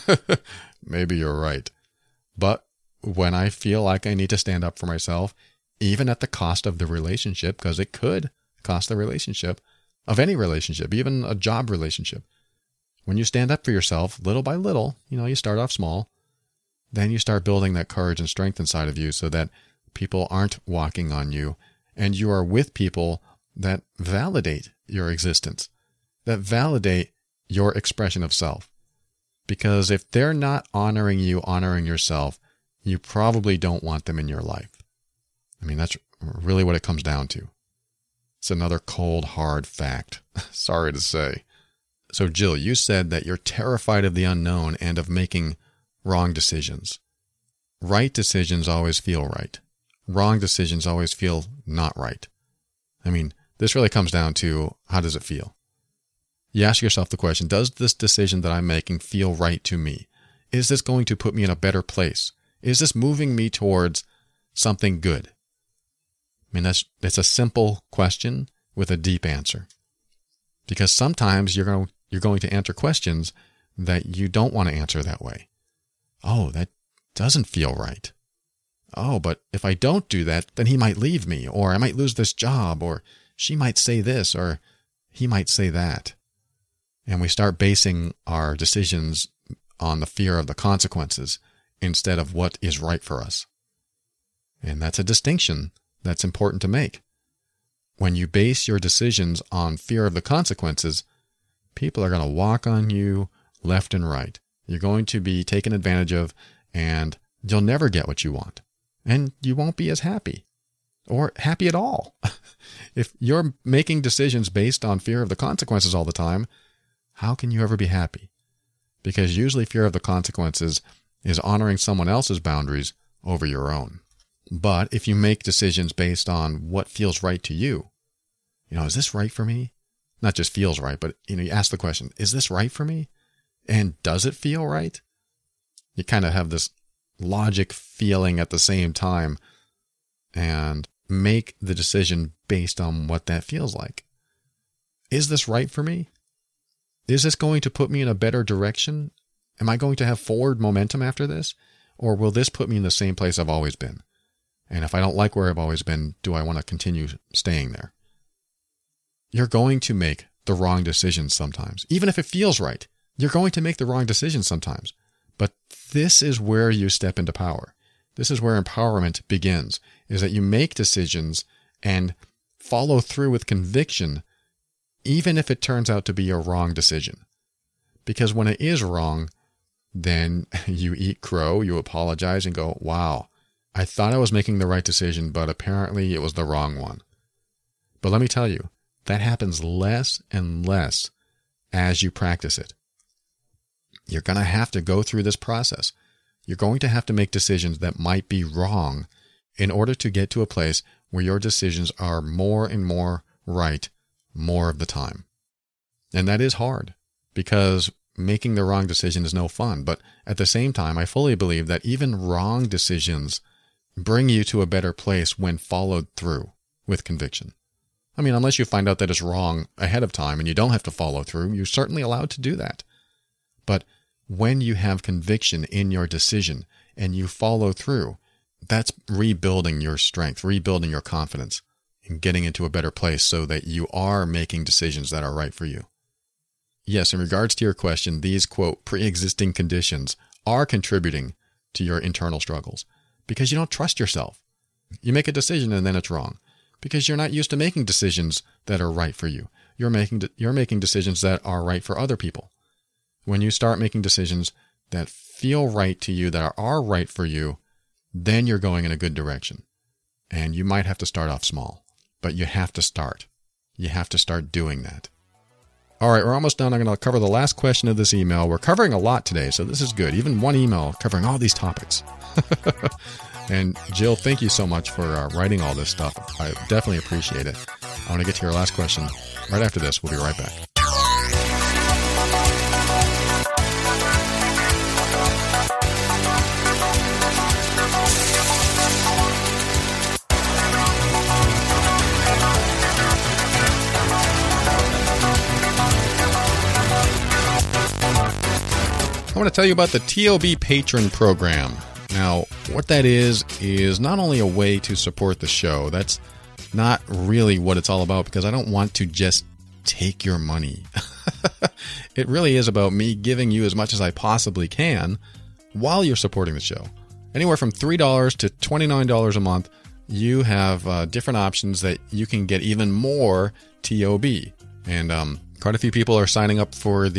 maybe you're right. But when I feel like I need to stand up for myself, even at the cost of the relationship, because it could cost the relationship of any relationship, even a job relationship. When you stand up for yourself, little by little, you know, you start off small, then you start building that courage and strength inside of you so that people aren't walking on you, and you are with people that validate your existence, that validate your expression of self. Because if they're not honoring you, honoring yourself, you probably don't want them in your life. I mean, that's really what it comes down to. It's another cold, hard fact. Sorry to say. So, Jill, you said that you're terrified of the unknown and of making wrong decisions. Right decisions always feel right. Wrong decisions always feel not right. I mean, this really comes down to, how does it feel? You ask yourself the question, does this decision that I'm making feel right to me? Is this going to put me in a better place? Is this moving me towards something good? I mean, that's it's a simple question with a deep answer. Because sometimes you're going, you're going to answer questions that you don't want to answer that way. Oh, that doesn't feel right. Oh, but if I don't do that, then he might leave me, or I might lose this job, or she might say this, or he might say that. And we start basing our decisions on the fear of the consequences instead of what is right for us. And that's a distinction that's important to make. When you base your decisions on fear of the consequences, people are going to walk on you left and right. You're going to be taken advantage of, and you'll never get what you want. And you won't be as happy, or happy at all. If you're making decisions based on fear of the consequences all the time, how can you ever be happy? Because usually fear of the consequences is honoring someone else's boundaries over your own. But if you make decisions based on what feels right to you, you know, is this right for me? Not just feels right, but you know, you ask the question, is this right for me? And does it feel right? You kind of have this logic feeling at the same time and make the decision based on what that feels like. Is this right for me? Is this going to put me in a better direction? Am I going to have forward momentum after this? Or will this put me in the same place I've always been? And if I don't like where I've always been, do I want to continue staying there? You're going to make the wrong decisions sometimes. Even if it feels right, you're going to make the wrong decisions sometimes. But this is where you step into power. This is where empowerment begins, is that you make decisions and follow through with conviction, even if it turns out to be a wrong decision. Because when it is wrong, then you eat crow, you apologize and go, wow, I thought I was making the right decision, but apparently it was the wrong one. But let me tell you, that happens less and less as you practice it. You're going to have to go through this process. You're going to have to make decisions that might be wrong in order to get to a place where your decisions are more and more right more of the time. And that is hard because making the wrong decision is no fun. But at the same time, I fully believe that even wrong decisions bring you to a better place when followed through with conviction. I mean, unless you find out that it's wrong ahead of time and you don't have to follow through, you're certainly allowed to do that. But when you have conviction in your decision and you follow through, that's rebuilding your strength, rebuilding your confidence, and getting into a better place so that you are making decisions that are right for you. Yes, in regards to your question, these, quote, pre-existing conditions are contributing to your internal struggles because you don't trust yourself. You make a decision and then it's wrong because you're not used to making decisions that are right for you. You're making, you're making decisions that are right for other people. When you start making decisions that feel right to you, that are right for you, then you're going in a good direction. And you might have to start off small, but you have to start. You have to start doing that. All right, we're almost done. I'm going to cover the last question of this email. We're covering a lot today, so this is good. Even one email covering all these topics. And Jill, thank you so much for uh, writing all this stuff. I definitely appreciate it. I want to get to your last question right after this. We'll be right back. I want to tell you about the T O B Patron Program. Now, what that is, is not only a way to support the show. That's not really what it's all about because I don't want to just take your money. It really is about me giving you as much as I possibly can while you're supporting the show. Anywhere from three dollars to twenty-nine dollars a month, you have uh, different options that you can get even more T O B. And um, quite a few people are signing up for the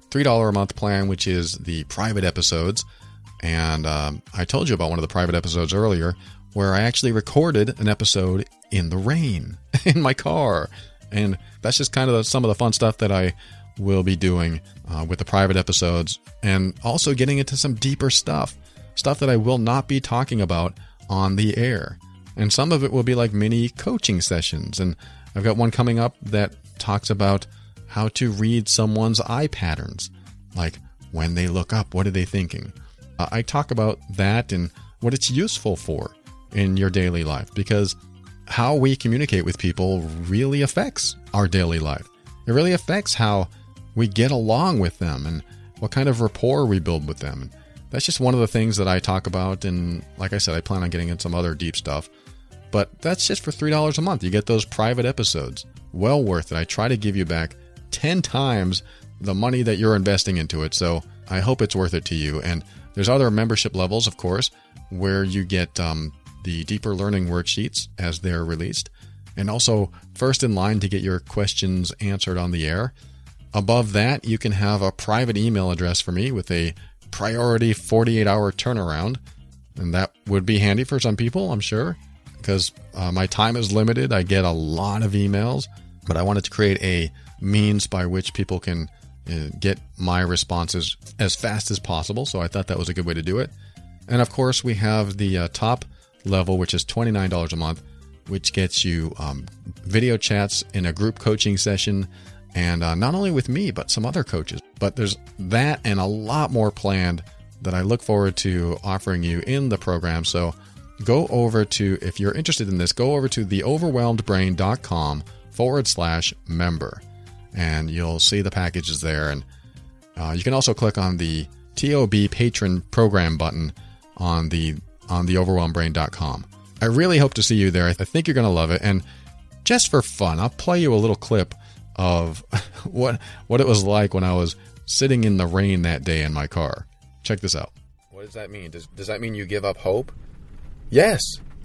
three dollars a month plan, which is the private episodes. And um, I told you about one of the private episodes earlier where I actually recorded an episode in the rain in my car. And that's just kind of the, some of the fun stuff that I will be doing uh, with the private episodes, and also getting into some deeper stuff, stuff that I will not be talking about on the air. And some of it will be like mini coaching sessions. And I've got one coming up that talks about how to read someone's eye patterns, like when they look up, what are they thinking? Uh, I talk about that and what it's useful for in your daily life, because how we communicate with people really affects our daily life. It really affects how we get along with them and what kind of rapport we build with them. And that's just one of the things that I talk about. And like I said, I plan on getting into some other deep stuff. But that's just for three dollars a month. You get those private episodes. Well worth it. I try to give you back ten times the money that you're investing into it. So I hope it's worth it to you. And there's other membership levels, of course, where you get um, the deeper learning worksheets as they're released. And also first in line to get your questions answered on the air. Above that, you can have a private email address for me with a priority forty-eight hour turnaround. And that would be handy for some people, I'm sure, because uh, my time is limited. I get a lot of emails, but I wanted to create a means by which people can uh, get my responses as fast as possible. So I thought that was a good way to do it. And of course, we have the uh, top level, which is twenty-nine dollars a month, which gets you um, video chats in a group coaching session. And uh, not only with me, but some other coaches. But there's that and a lot more planned that I look forward to offering you in the program. So go over to, if you're interested in this, go over to theoverwhelmedbrain.com forward slash member. And you'll see the packages there. And uh, you can also click on the T O B patron program button on the on the overwhelmed brain dot com. I really hope to see you there. I think you're going to love it. And just for fun, I'll play you a little clip of what what it was like when I was sitting in the rain that day in my car. Check this out. What does that mean? Does, does that mean you give up hope? Yes.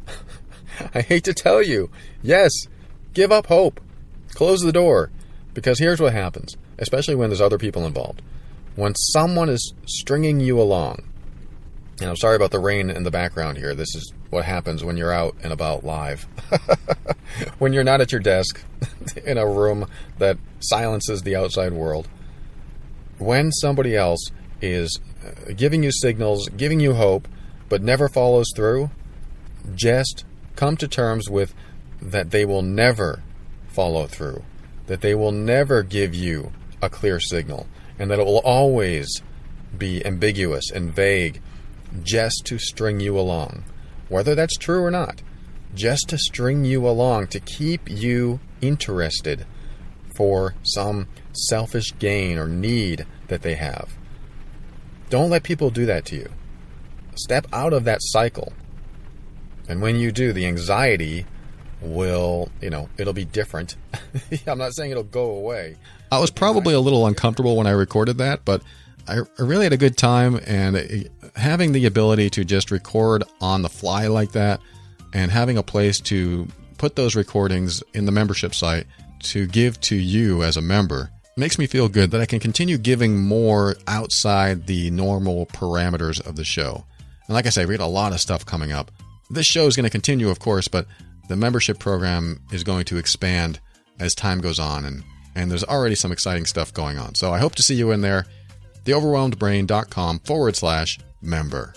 I hate to tell you. Yes. Give up hope. Close the door. Because here's what happens, especially when there's other people involved. When someone is stringing you along, and I'm sorry about the rain in the background here. This is what happens when you're out and about live. When you're not at your desk in a room that silences the outside world. When somebody else is giving you signals, giving you hope, but never follows through, just come to terms with that they will never follow through, that they will never give you a clear signal, and that it will always be ambiguous and vague, just to string you along. Whether that's true or not, just to string you along, to keep you interested for some selfish gain or need that they have. Don't let people do that to you. Step out of that cycle. And when you do, the anxiety will, you know, it'll be different. I'm not saying it'll go away. I was probably a little uncomfortable when I recorded that, but I really had a good time, and having the ability to just record on the fly like that and having a place to put those recordings in the membership site to give to you as a member makes me feel good that I can continue giving more outside the normal parameters of the show. And like I say, we got a lot of stuff coming up. This show is going to continue, of course, but the membership program is going to expand as time goes on, and, and there's already some exciting stuff going on. So I hope to see you in there. theoverwhelmedbrain.com forward slash member.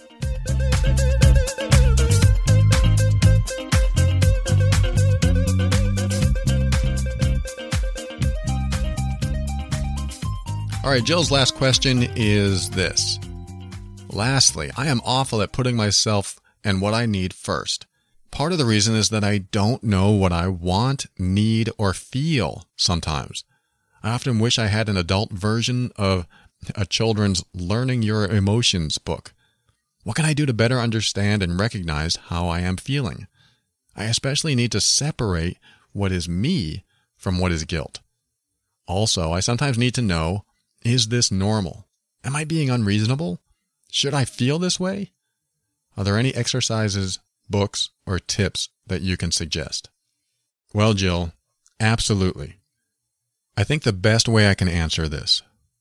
All right, Jill's last question is this. Lastly, I am awful at putting myself and what I need first. Part of the reason is that I don't know what I want, need, or feel sometimes. I often wish I had an adult version of a children's Learning Your Emotions book. What can I do to better understand and recognize how I am feeling? I especially need to separate what is me from what is guilt. Also, I sometimes need to know, is this normal? Am I being unreasonable? Should I feel this way? Are there any exercises, books, or tips that you can suggest? Well, Jill, absolutely. I think the best way I can answer this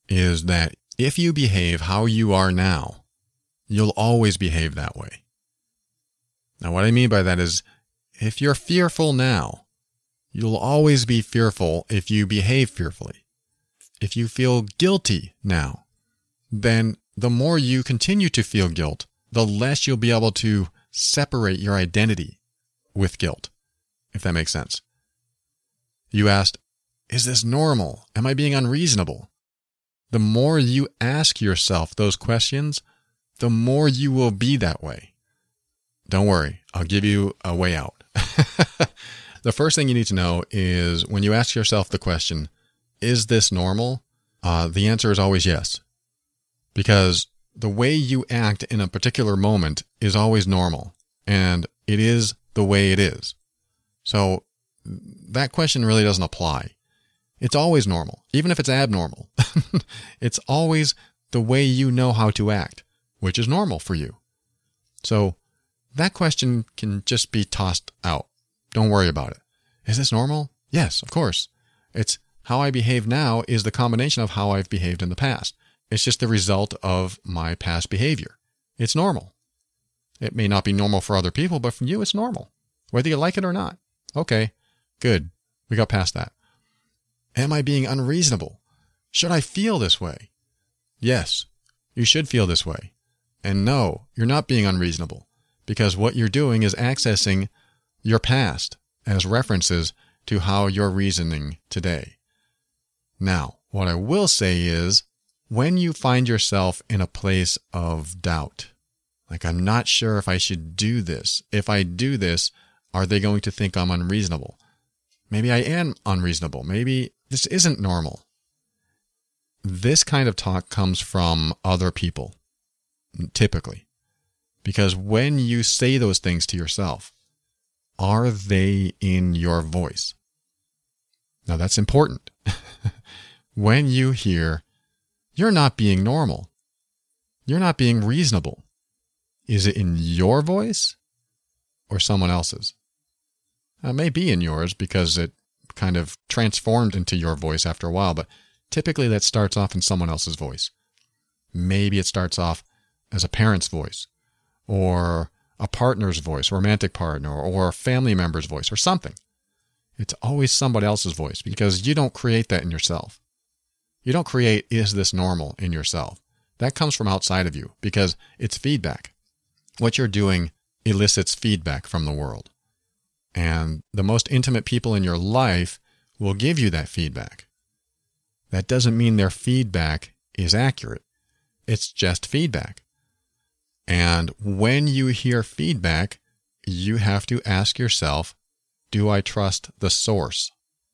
is that if you behave how you are now, you'll always behave that way. Now, what I mean by that is, if you're fearful now, you'll always be fearful if you behave fearfully. If you feel guilty now, then the more you continue to feel guilt, the less you'll be able to separate your identity with guilt, if that makes sense. You asked, is this normal? Am I being unreasonable? The more you ask yourself those questions, the more you will be that way. Don't worry, I'll give you a way out. The first thing you need to know is when you ask yourself the question, is this normal? Uh, the answer is always yes. Because the way you act in a particular moment is always normal, and it is the way it is. So that question really doesn't apply. It's always normal, even if it's abnormal. It's always the way you know how to act, which is normal for you. So that question can just be tossed out. Don't worry about it. Is this normal? Yes, of course. It's how I behave now is the combination of how I've behaved in the past. It's just the result of my past behavior. It's normal. It may not be normal for other people, but for you, it's normal, whether you like it or not. Okay, good. We got past that. Am I being unreasonable? Should I feel this way? Yes, you should feel this way. And no, you're not being unreasonable, because what you're doing is accessing your past as references to how you're reasoning today. Now, what I will say is, when you find yourself in a place of doubt, like I'm not sure if I should do this. If I do this, are they going to think I'm unreasonable? Maybe I am unreasonable. Maybe this isn't normal. This kind of talk comes from other people, typically. Because when you say those things to yourself, are they in your voice? Now that's important. When you hear, you're not being normal, you're not being reasonable, is it in your voice or someone else's? It may be in yours because it kind of transformed into your voice after a while, but typically that starts off in someone else's voice. Maybe it starts off as a parent's voice, or a partner's voice, romantic partner, or a family member's voice, or something. It's always somebody else's voice because you don't create that in yourself. You don't create, is this normal, in yourself. That comes from outside of you because it's feedback. What you're doing elicits feedback from the world. And the most intimate people in your life will give you that feedback. That doesn't mean their feedback is accurate. It's just feedback. And when you hear feedback, you have to ask yourself, do I trust the source?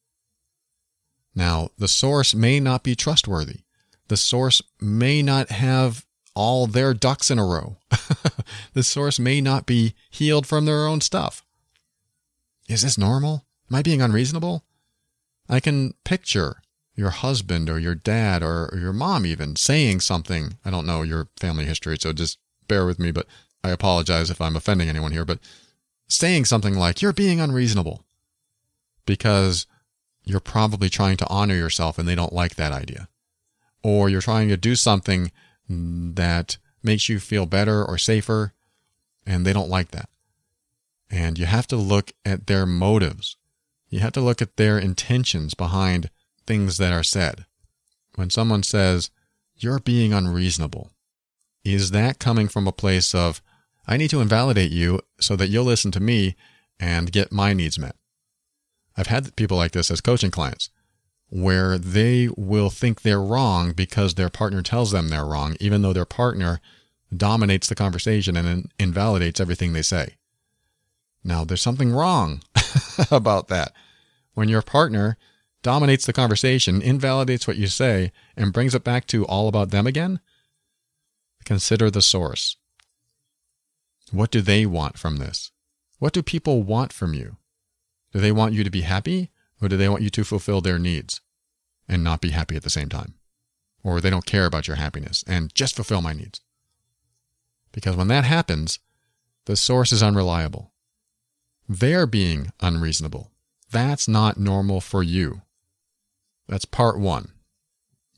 Now, the source may not be trustworthy. The source may not have all their ducks in a row. The source may not be healed from their own stuff. Is this normal? Am I being unreasonable? I can picture your husband or your dad or your mom even saying something. I don't know your family history, so just bear with me, but I apologize if I'm offending anyone here, but saying something like, you're being unreasonable, because you're probably trying to honor yourself and they don't like that idea. Or you're trying to do something that makes you feel better or safer, and they don't like that. And you have to look at their motives. You have to look at their intentions behind things that are said. When someone says, you're being unreasonable, is that coming from a place of, I need to invalidate you so that you'll listen to me and get my needs met? I've had people like this as coaching clients, where they will think they're wrong because their partner tells them they're wrong, even though their partner dominates the conversation and invalidates everything they say. Now, there's something wrong about that. When your partner dominates the conversation, invalidates what you say, and brings it back to all about them again, consider the source. What do they want from this? What do people want from you? Do they want you to be happy, or do they want you to fulfill their needs and not be happy at the same time? Or they don't care about your happiness and just fulfill my needs? Because when that happens, the source is unreliable. They're being unreasonable. That's not normal for you. That's part one.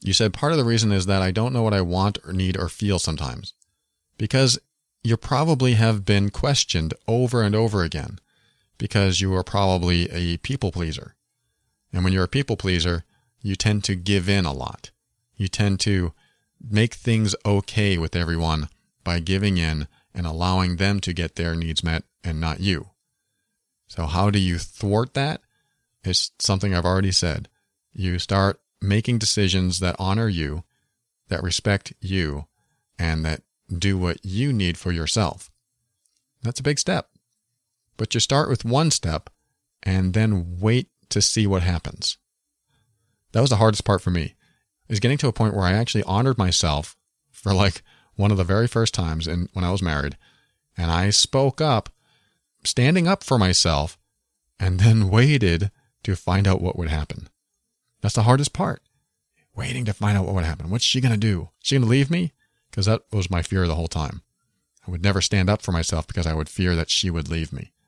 You said part of the reason is that I don't know what I want or need or feel sometimes. Because you probably have been questioned over and over again. Because you are probably a people pleaser. And when you're a people pleaser, you tend to give in a lot. You tend to make things okay with everyone by giving in and allowing them to get their needs met and not you. So how do you thwart that? It's something I've already said. You start making decisions that honor you, that respect you, and that do what you need for yourself. That's a big step. But you start with one step and then wait to see what happens. That was the hardest part for me, is getting to a point where I actually honored myself for like one of the very first times in, when I was married. And I spoke up, standing up for myself, and then waited to find out what would happen. That's the hardest part. Waiting to find out what would happen. What's she going to do? Is she going to leave me? Because that was my fear the whole time. I would never stand up for myself because I would fear that she would leave me.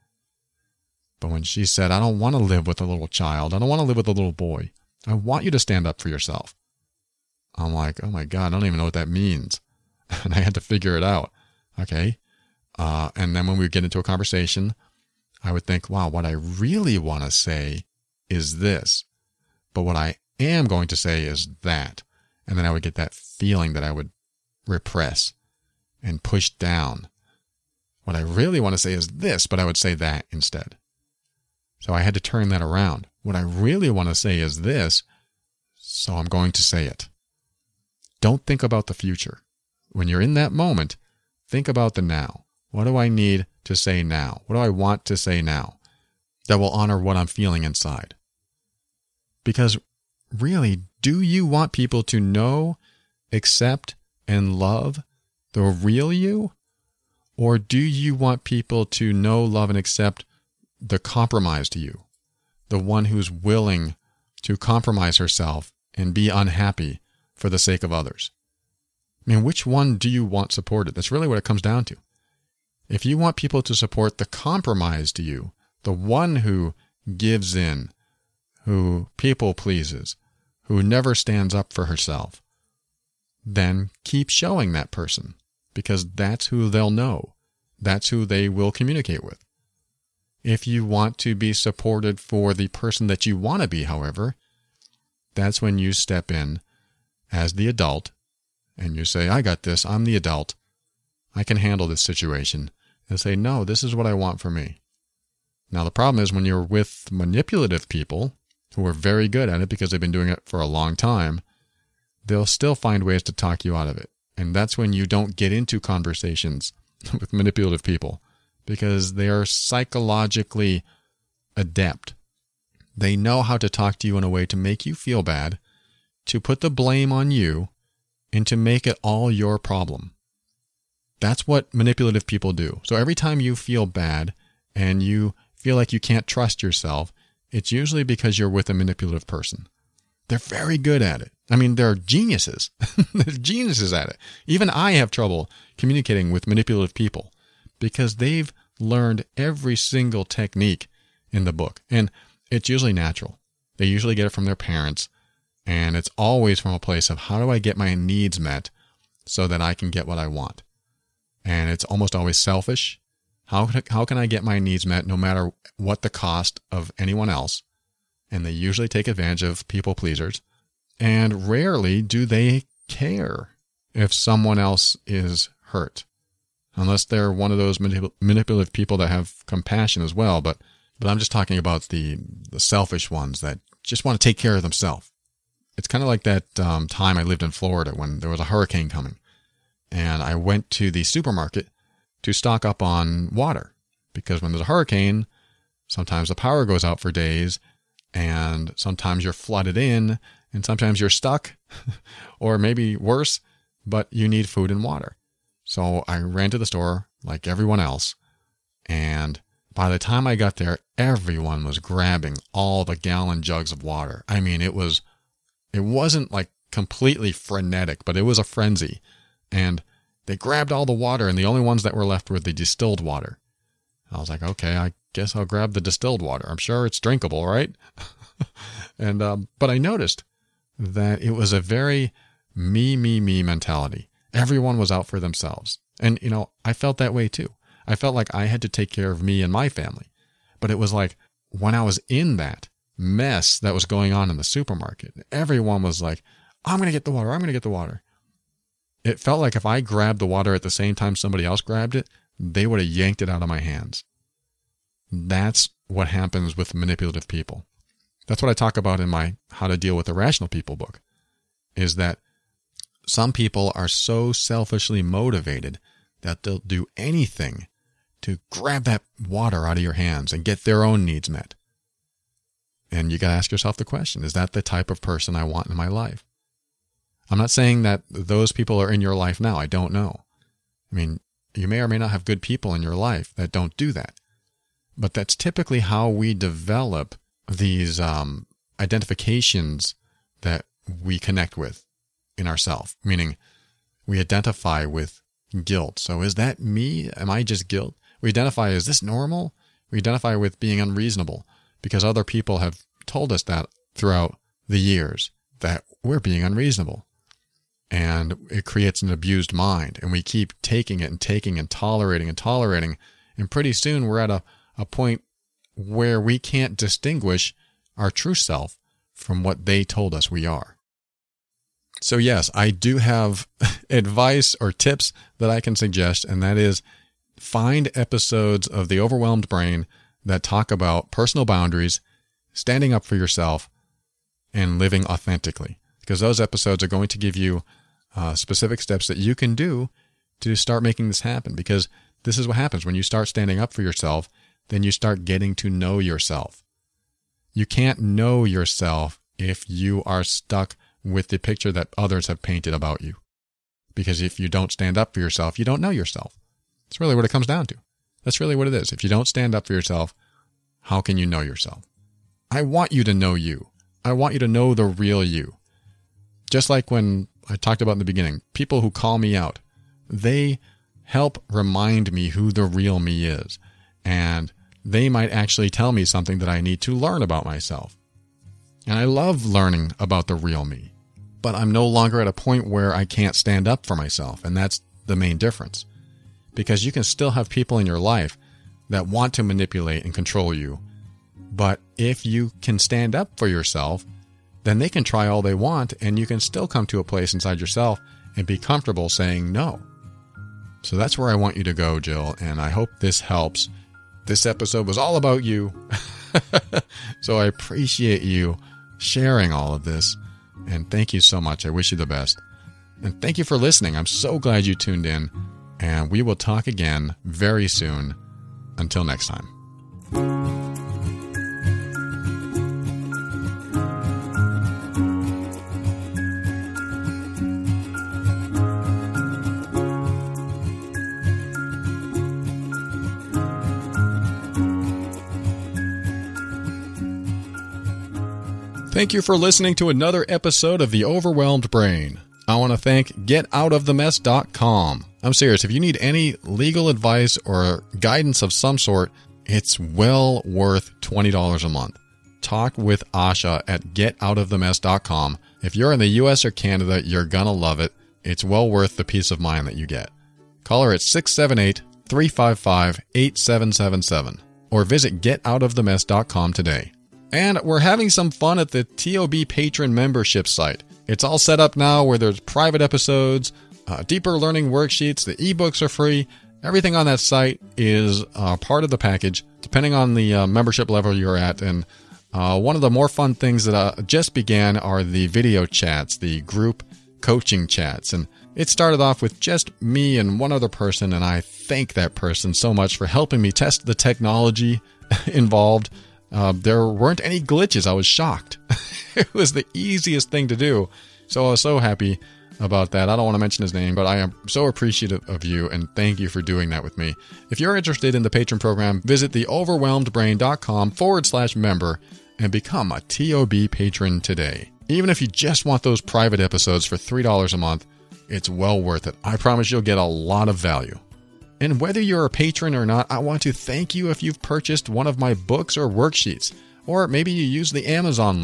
But when she said, I don't want to live with a little child. I don't want to live with a little boy. I want you to stand up for yourself. I'm like, oh my God, I don't even know what that means. And I had to figure it out. Okay. Uh, and then when we would get into a conversation, I would think, wow, what I really want to say is this. But what I am going to say is that. And then I would get that feeling that I would repress and push down. What I really want to say is this, but I would say that instead. So I had to turn that around. What I really want to say is this, so I'm going to say it. Don't think about the future. When you're in that moment, think about the now. What do I need to say now? What do I want to say now that will honor what I'm feeling inside? Because really, do you want people to know, accept, and love the real you? Or do you want people to know, love, and accept the compromised you? The one who's willing to compromise herself and be unhappy for the sake of others. I mean, which one do you want supported? That's really what it comes down to. If you want people to support the compromised you, the one who gives in, who people pleases, who never stands up for herself, then keep showing that person, because that's who they'll know. That's who they will communicate with. If you want to be supported for the person that you want to be, however, that's when you step in as the adult and you say, I got this, I'm the adult, I can handle this situation, and say, no, this is what I want for me. Now, the problem is when you're with manipulative people who are very good at it because they've been doing it for a long time, they'll still find ways to talk you out of it. And that's when you don't get into conversations with manipulative people, because they are psychologically adept. They know how to talk to you in a way to make you feel bad, to put the blame on you, and to make it all your problem. That's what manipulative people do. So every time you feel bad and you feel like you can't trust yourself, it's usually because you're with a manipulative person. They're very good at it. I mean, they're geniuses. They're geniuses at it. Even I have trouble communicating with manipulative people because they've learned every single technique in the book. And it's usually natural. They usually get it from their parents. And it's always from a place of how do I get my needs met so that I can get what I want? And it's almost always selfish. How, how can I get my needs met no matter what the cost of anyone else? And they usually take advantage of people pleasers. And rarely do they care if someone else is hurt. Unless they're one of those manip- manipulative people that have compassion as well. But but I'm just talking about the, the selfish ones that just want to take care of themselves. It's kind of like that um, time I lived in Florida when there was a hurricane coming. And I went to the supermarket to stock up on water. Because when there's a hurricane, sometimes the power goes out for days. And sometimes you're flooded in. And sometimes you're stuck. Or maybe worse, but you need food and water. So I ran to the store like everyone else. And by the time I got there, everyone was grabbing all the gallon jugs of water. I mean, it was... It wasn't like completely frenetic, but it was a frenzy. And they grabbed all the water, and the only ones that were left were the distilled water. I was like, okay, I guess I'll grab the distilled water. I'm sure it's drinkable, right? and um, But I noticed that it was a very me, me, me mentality. Everyone was out for themselves. And, you know, I felt that way too. I felt like I had to take care of me and my family. But it was like when I was in that mess that was going on in the supermarket, everyone was like, I'm going to get the water. I'm going to get the water. It felt like if I grabbed the water at the same time somebody else grabbed it, they would have yanked it out of my hands. That's what happens with manipulative people. That's what I talk about in my How to Deal with Irrational People book, is that some people are so selfishly motivated that they'll do anything to grab that water out of your hands and get their own needs met. And you got to ask yourself the question, is that the type of person I want in my life? I'm not saying that those people are in your life now. I don't know. I mean, you may or may not have good people in your life that don't do that. But that's typically how we develop these um, identifications that we connect with in ourselves, meaning we identify with guilt. So is that me? Am I just guilt? We identify, is this normal? We identify with being unreasonable because other people have told us that throughout the years, that we're being unreasonable. And it creates an abused mind. And we keep taking it and taking and tolerating and tolerating. And pretty soon we're at a, a point where we can't distinguish our true self from what they told us we are. So yes, I do have advice or tips that I can suggest, and that is find episodes of The Overwhelmed Brain that talk about personal boundaries, standing up for yourself, and living authentically. Because those episodes are going to give you uh, specific steps that you can do to start making this happen. Because this is what happens when you start standing up for yourself, then you start getting to know yourself. You can't know yourself if you are stuck with the picture that others have painted about you. Because if you don't stand up for yourself, you don't know yourself. That's really what it comes down to. That's really what it is. If you don't stand up for yourself, how can you know yourself? I want you to know you. I want you to know the real you. Just like when I talked about in the beginning, people who call me out, they help remind me who the real me is. And they might actually tell me something that I need to learn about myself. And I love learning about the real me. But I'm no longer at a point where I can't stand up for myself. And that's the main difference. Because you can still have people in your life that want to manipulate and control you. But if you can stand up for yourself, then they can try all they want, and you can still come to a place inside yourself and be comfortable saying no. So that's where I want you to go, Jill, and I hope this helps. This episode was all about you. So I appreciate you sharing all of this, and thank you so much. I wish you the best. And thank you for listening. I'm so glad you tuned in, and we will talk again very soon. Until next time. Thank you for listening to another episode of The Overwhelmed Brain. I want to thank get out of the mess dot com. I'm serious, if you need any legal advice or guidance of some sort, it's well worth twenty dollars a month. Talk with Asha at get out of the mess dot com. If you're in the U S or Canada, you're gonna love it. It's well worth the peace of mind that you get. Call her at six seven eight, three five five, eight seven seven seven or visit get out of the mess dot com today. And we're having some fun at the T O B Patron membership site. It's all set up now where there's private episodes, uh, deeper learning worksheets, the ebooks are free. Everything on that site is uh, part of the package, depending on the uh, membership level you're at. And uh, one of the more fun things that uh, just began are the video chats, the group coaching chats. And it started off with just me and one other person, and I thank that person so much for helping me test the technology involved. Uh, there weren't any glitches. I was shocked. It was the easiest thing to do. So I was so happy about that. I don't want to mention his name, but I am so appreciative of you, and thank you for doing that with me. If you're interested in the Patron program, visit the overwhelmed brain dot com forward slash member and become a T O B patron today. Even if you just want those private episodes for three dollars a month, it's well worth it. I promise you'll get a lot of value. And whether you're a patron or not, I want to thank you if you've purchased one of my books or worksheets, or maybe you use the Amazon link.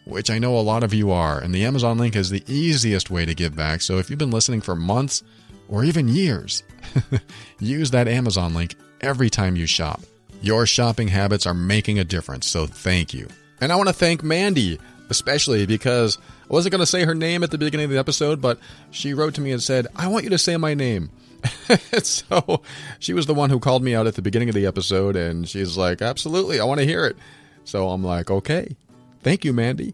which I know a lot of you are, and the Amazon link is the easiest way to give back. So if you've been listening for months or even years, use that Amazon link every time you shop. Your shopping habits are making a difference, so thank you. And I want to thank Mandy, especially because I wasn't going to say her name at the beginning of the episode, but she wrote to me and said, I want you to say my name. So she was the one who called me out at the beginning of the episode, and she's like, absolutely, I want to hear it. So I'm like, okay, thank you, Mandy.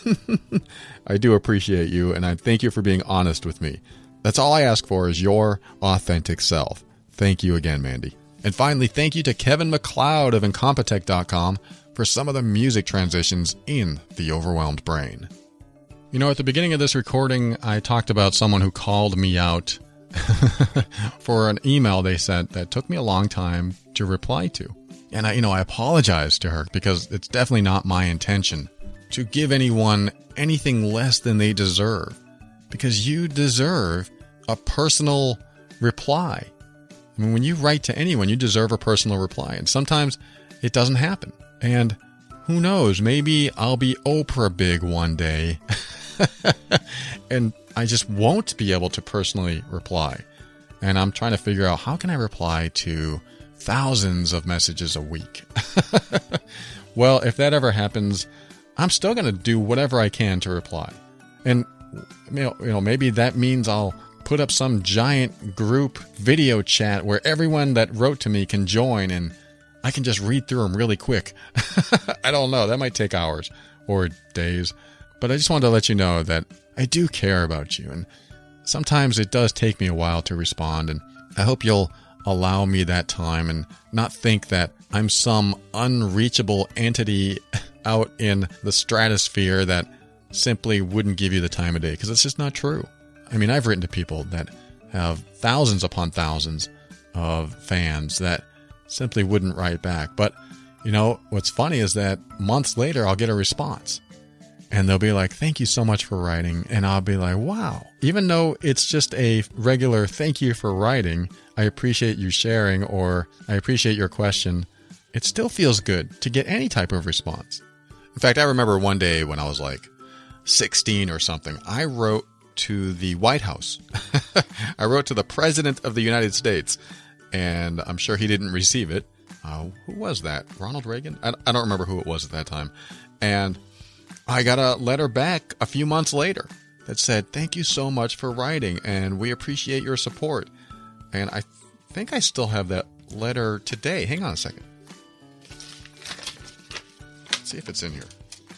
I do appreciate you, and I thank you for being honest with me. That's all I ask for is your authentic self. Thank you again, Mandy. And finally, thank you to Kevin MacLeod of Incompetech dot com for some of the music transitions in The Overwhelmed Brain. You know, at the beginning of this recording, I talked about someone who called me out for an email they sent that took me a long time to reply to. And I, you know, I apologize to her because it's definitely not my intention to give anyone anything less than they deserve, because you deserve a personal reply. I mean, when you write to anyone, you deserve a personal reply, and sometimes it doesn't happen. And who knows, maybe I'll be Oprah big one day and I just won't be able to personally reply. And I'm trying to figure out, how can I reply to thousands of messages a week? Well, if that ever happens, I'm still going to do whatever I can to reply. And you know, maybe that means I'll put up some giant group video chat where everyone that wrote to me can join, and I can just read through them really quick. I don't know. That might take hours or days. But I just wanted to let you know that I do care about you. And sometimes it does take me a while to respond. And I hope you'll allow me that time and not think that I'm some unreachable entity out in the stratosphere that simply wouldn't give you the time of day. Because it's just not true. I mean, I've written to people that have thousands upon thousands of fans that simply wouldn't write back. But, you know, what's funny is that months later, I'll get a response. And they'll be like, thank you so much for writing. And I'll be like, wow. Even though it's just a regular thank you for writing, I appreciate you sharing, or I appreciate your question, it still feels good to get any type of response. In fact, I remember one day when I was like sixteen or something, I wrote to the White House. I wrote to the President of the United States, and I'm sure he didn't receive it. Uh, who was that? Ronald Reagan? I, I don't remember who it was at that time. And I got a letter back a few months later that said, thank you so much for writing, and we appreciate your support. And I think I still have that letter today. Hang on a second. Let's see if it's in here.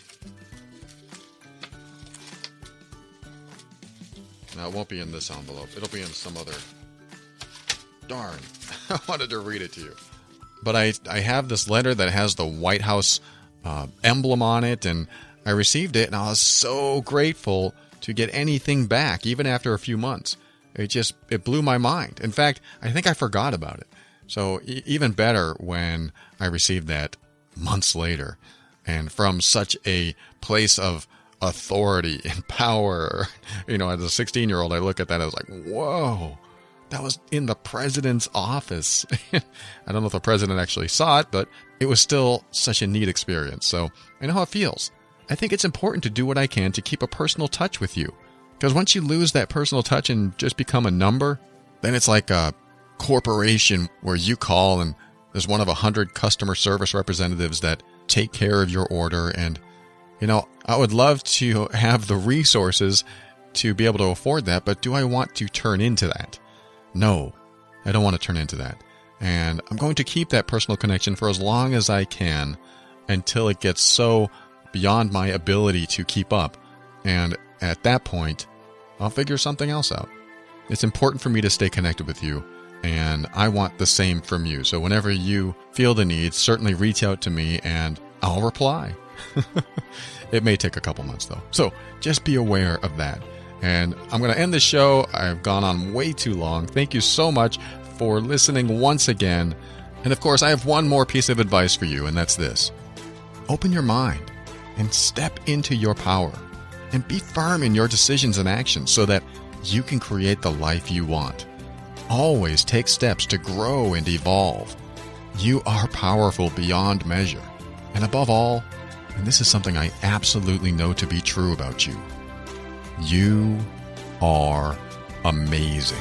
No, it won't be in this envelope. It'll be in some other... Darn. I wanted to read it to you. But I, I have this letter that has the White House uh, emblem on it, and I received it, and I was so grateful to get anything back, even after a few months. It just, it blew my mind. In fact, I think I forgot about it. So e- even better when I received that months later, and from such a place of authority and power. You know, as a sixteen-year-old, I look at that and I was like, whoa, that was in the president's office. I don't know if the president actually saw it, but it was still such a neat experience. So I know how it feels. I think it's important to do what I can to keep a personal touch with you. Because once you lose that personal touch and just become a number, then it's like a corporation where you call and there's one of a hundred customer service representatives that take care of your order. And, you know, I would love to have the resources to be able to afford that, but do I want to turn into that? No, I don't want to turn into that. And I'm going to keep that personal connection for as long as I can until it gets so beyond my ability to keep up. And at that point, I'll figure something else out. It's important for me to stay connected with you, and I want the same from you. So whenever you feel the need, certainly reach out to me and I'll reply. It may take a couple months though. So just be aware of that. And I'm going to end the show. I've gone on way too long. Thank you so much for listening once again. And of course, I have one more piece of advice for you, and that's this. Open your mind and step into your power. And be firm in your decisions and actions so that you can create the life you want. Always take steps to grow and evolve. You are powerful beyond measure. And above all, And this is something I absolutely know to be true about you. You are amazing.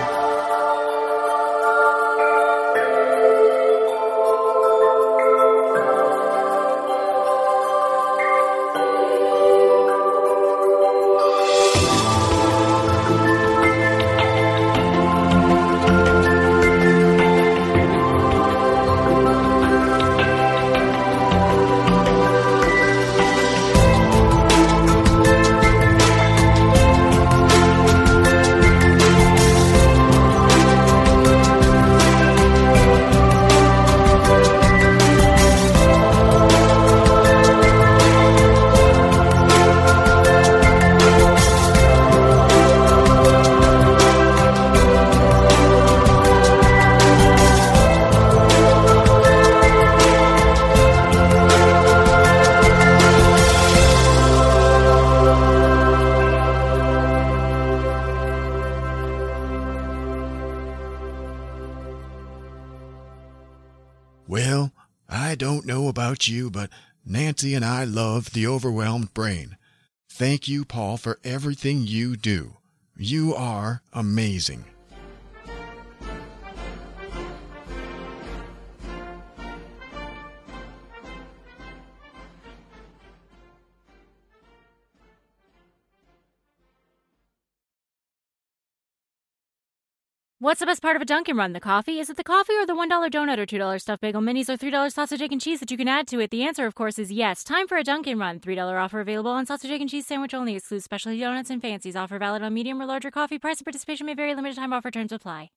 Well, I don't know about you, but Nancy and I love The Overwhelmed Brain. Thank you, Paul, for everything you do. You are amazing. What's the best part of a Dunkin' Run? The coffee? Is it the coffee or the one dollar donut or two dollar stuffed bagel minis or three dollar sausage, egg, and cheese that you can add to it? The answer, of course, is yes. Time for a Dunkin' Run. three dollar offer available on sausage, egg, and cheese sandwich only. Excludes specialty donuts and fancies. Offer valid on medium or larger coffee. Price and participation may vary. Limited time offer terms apply.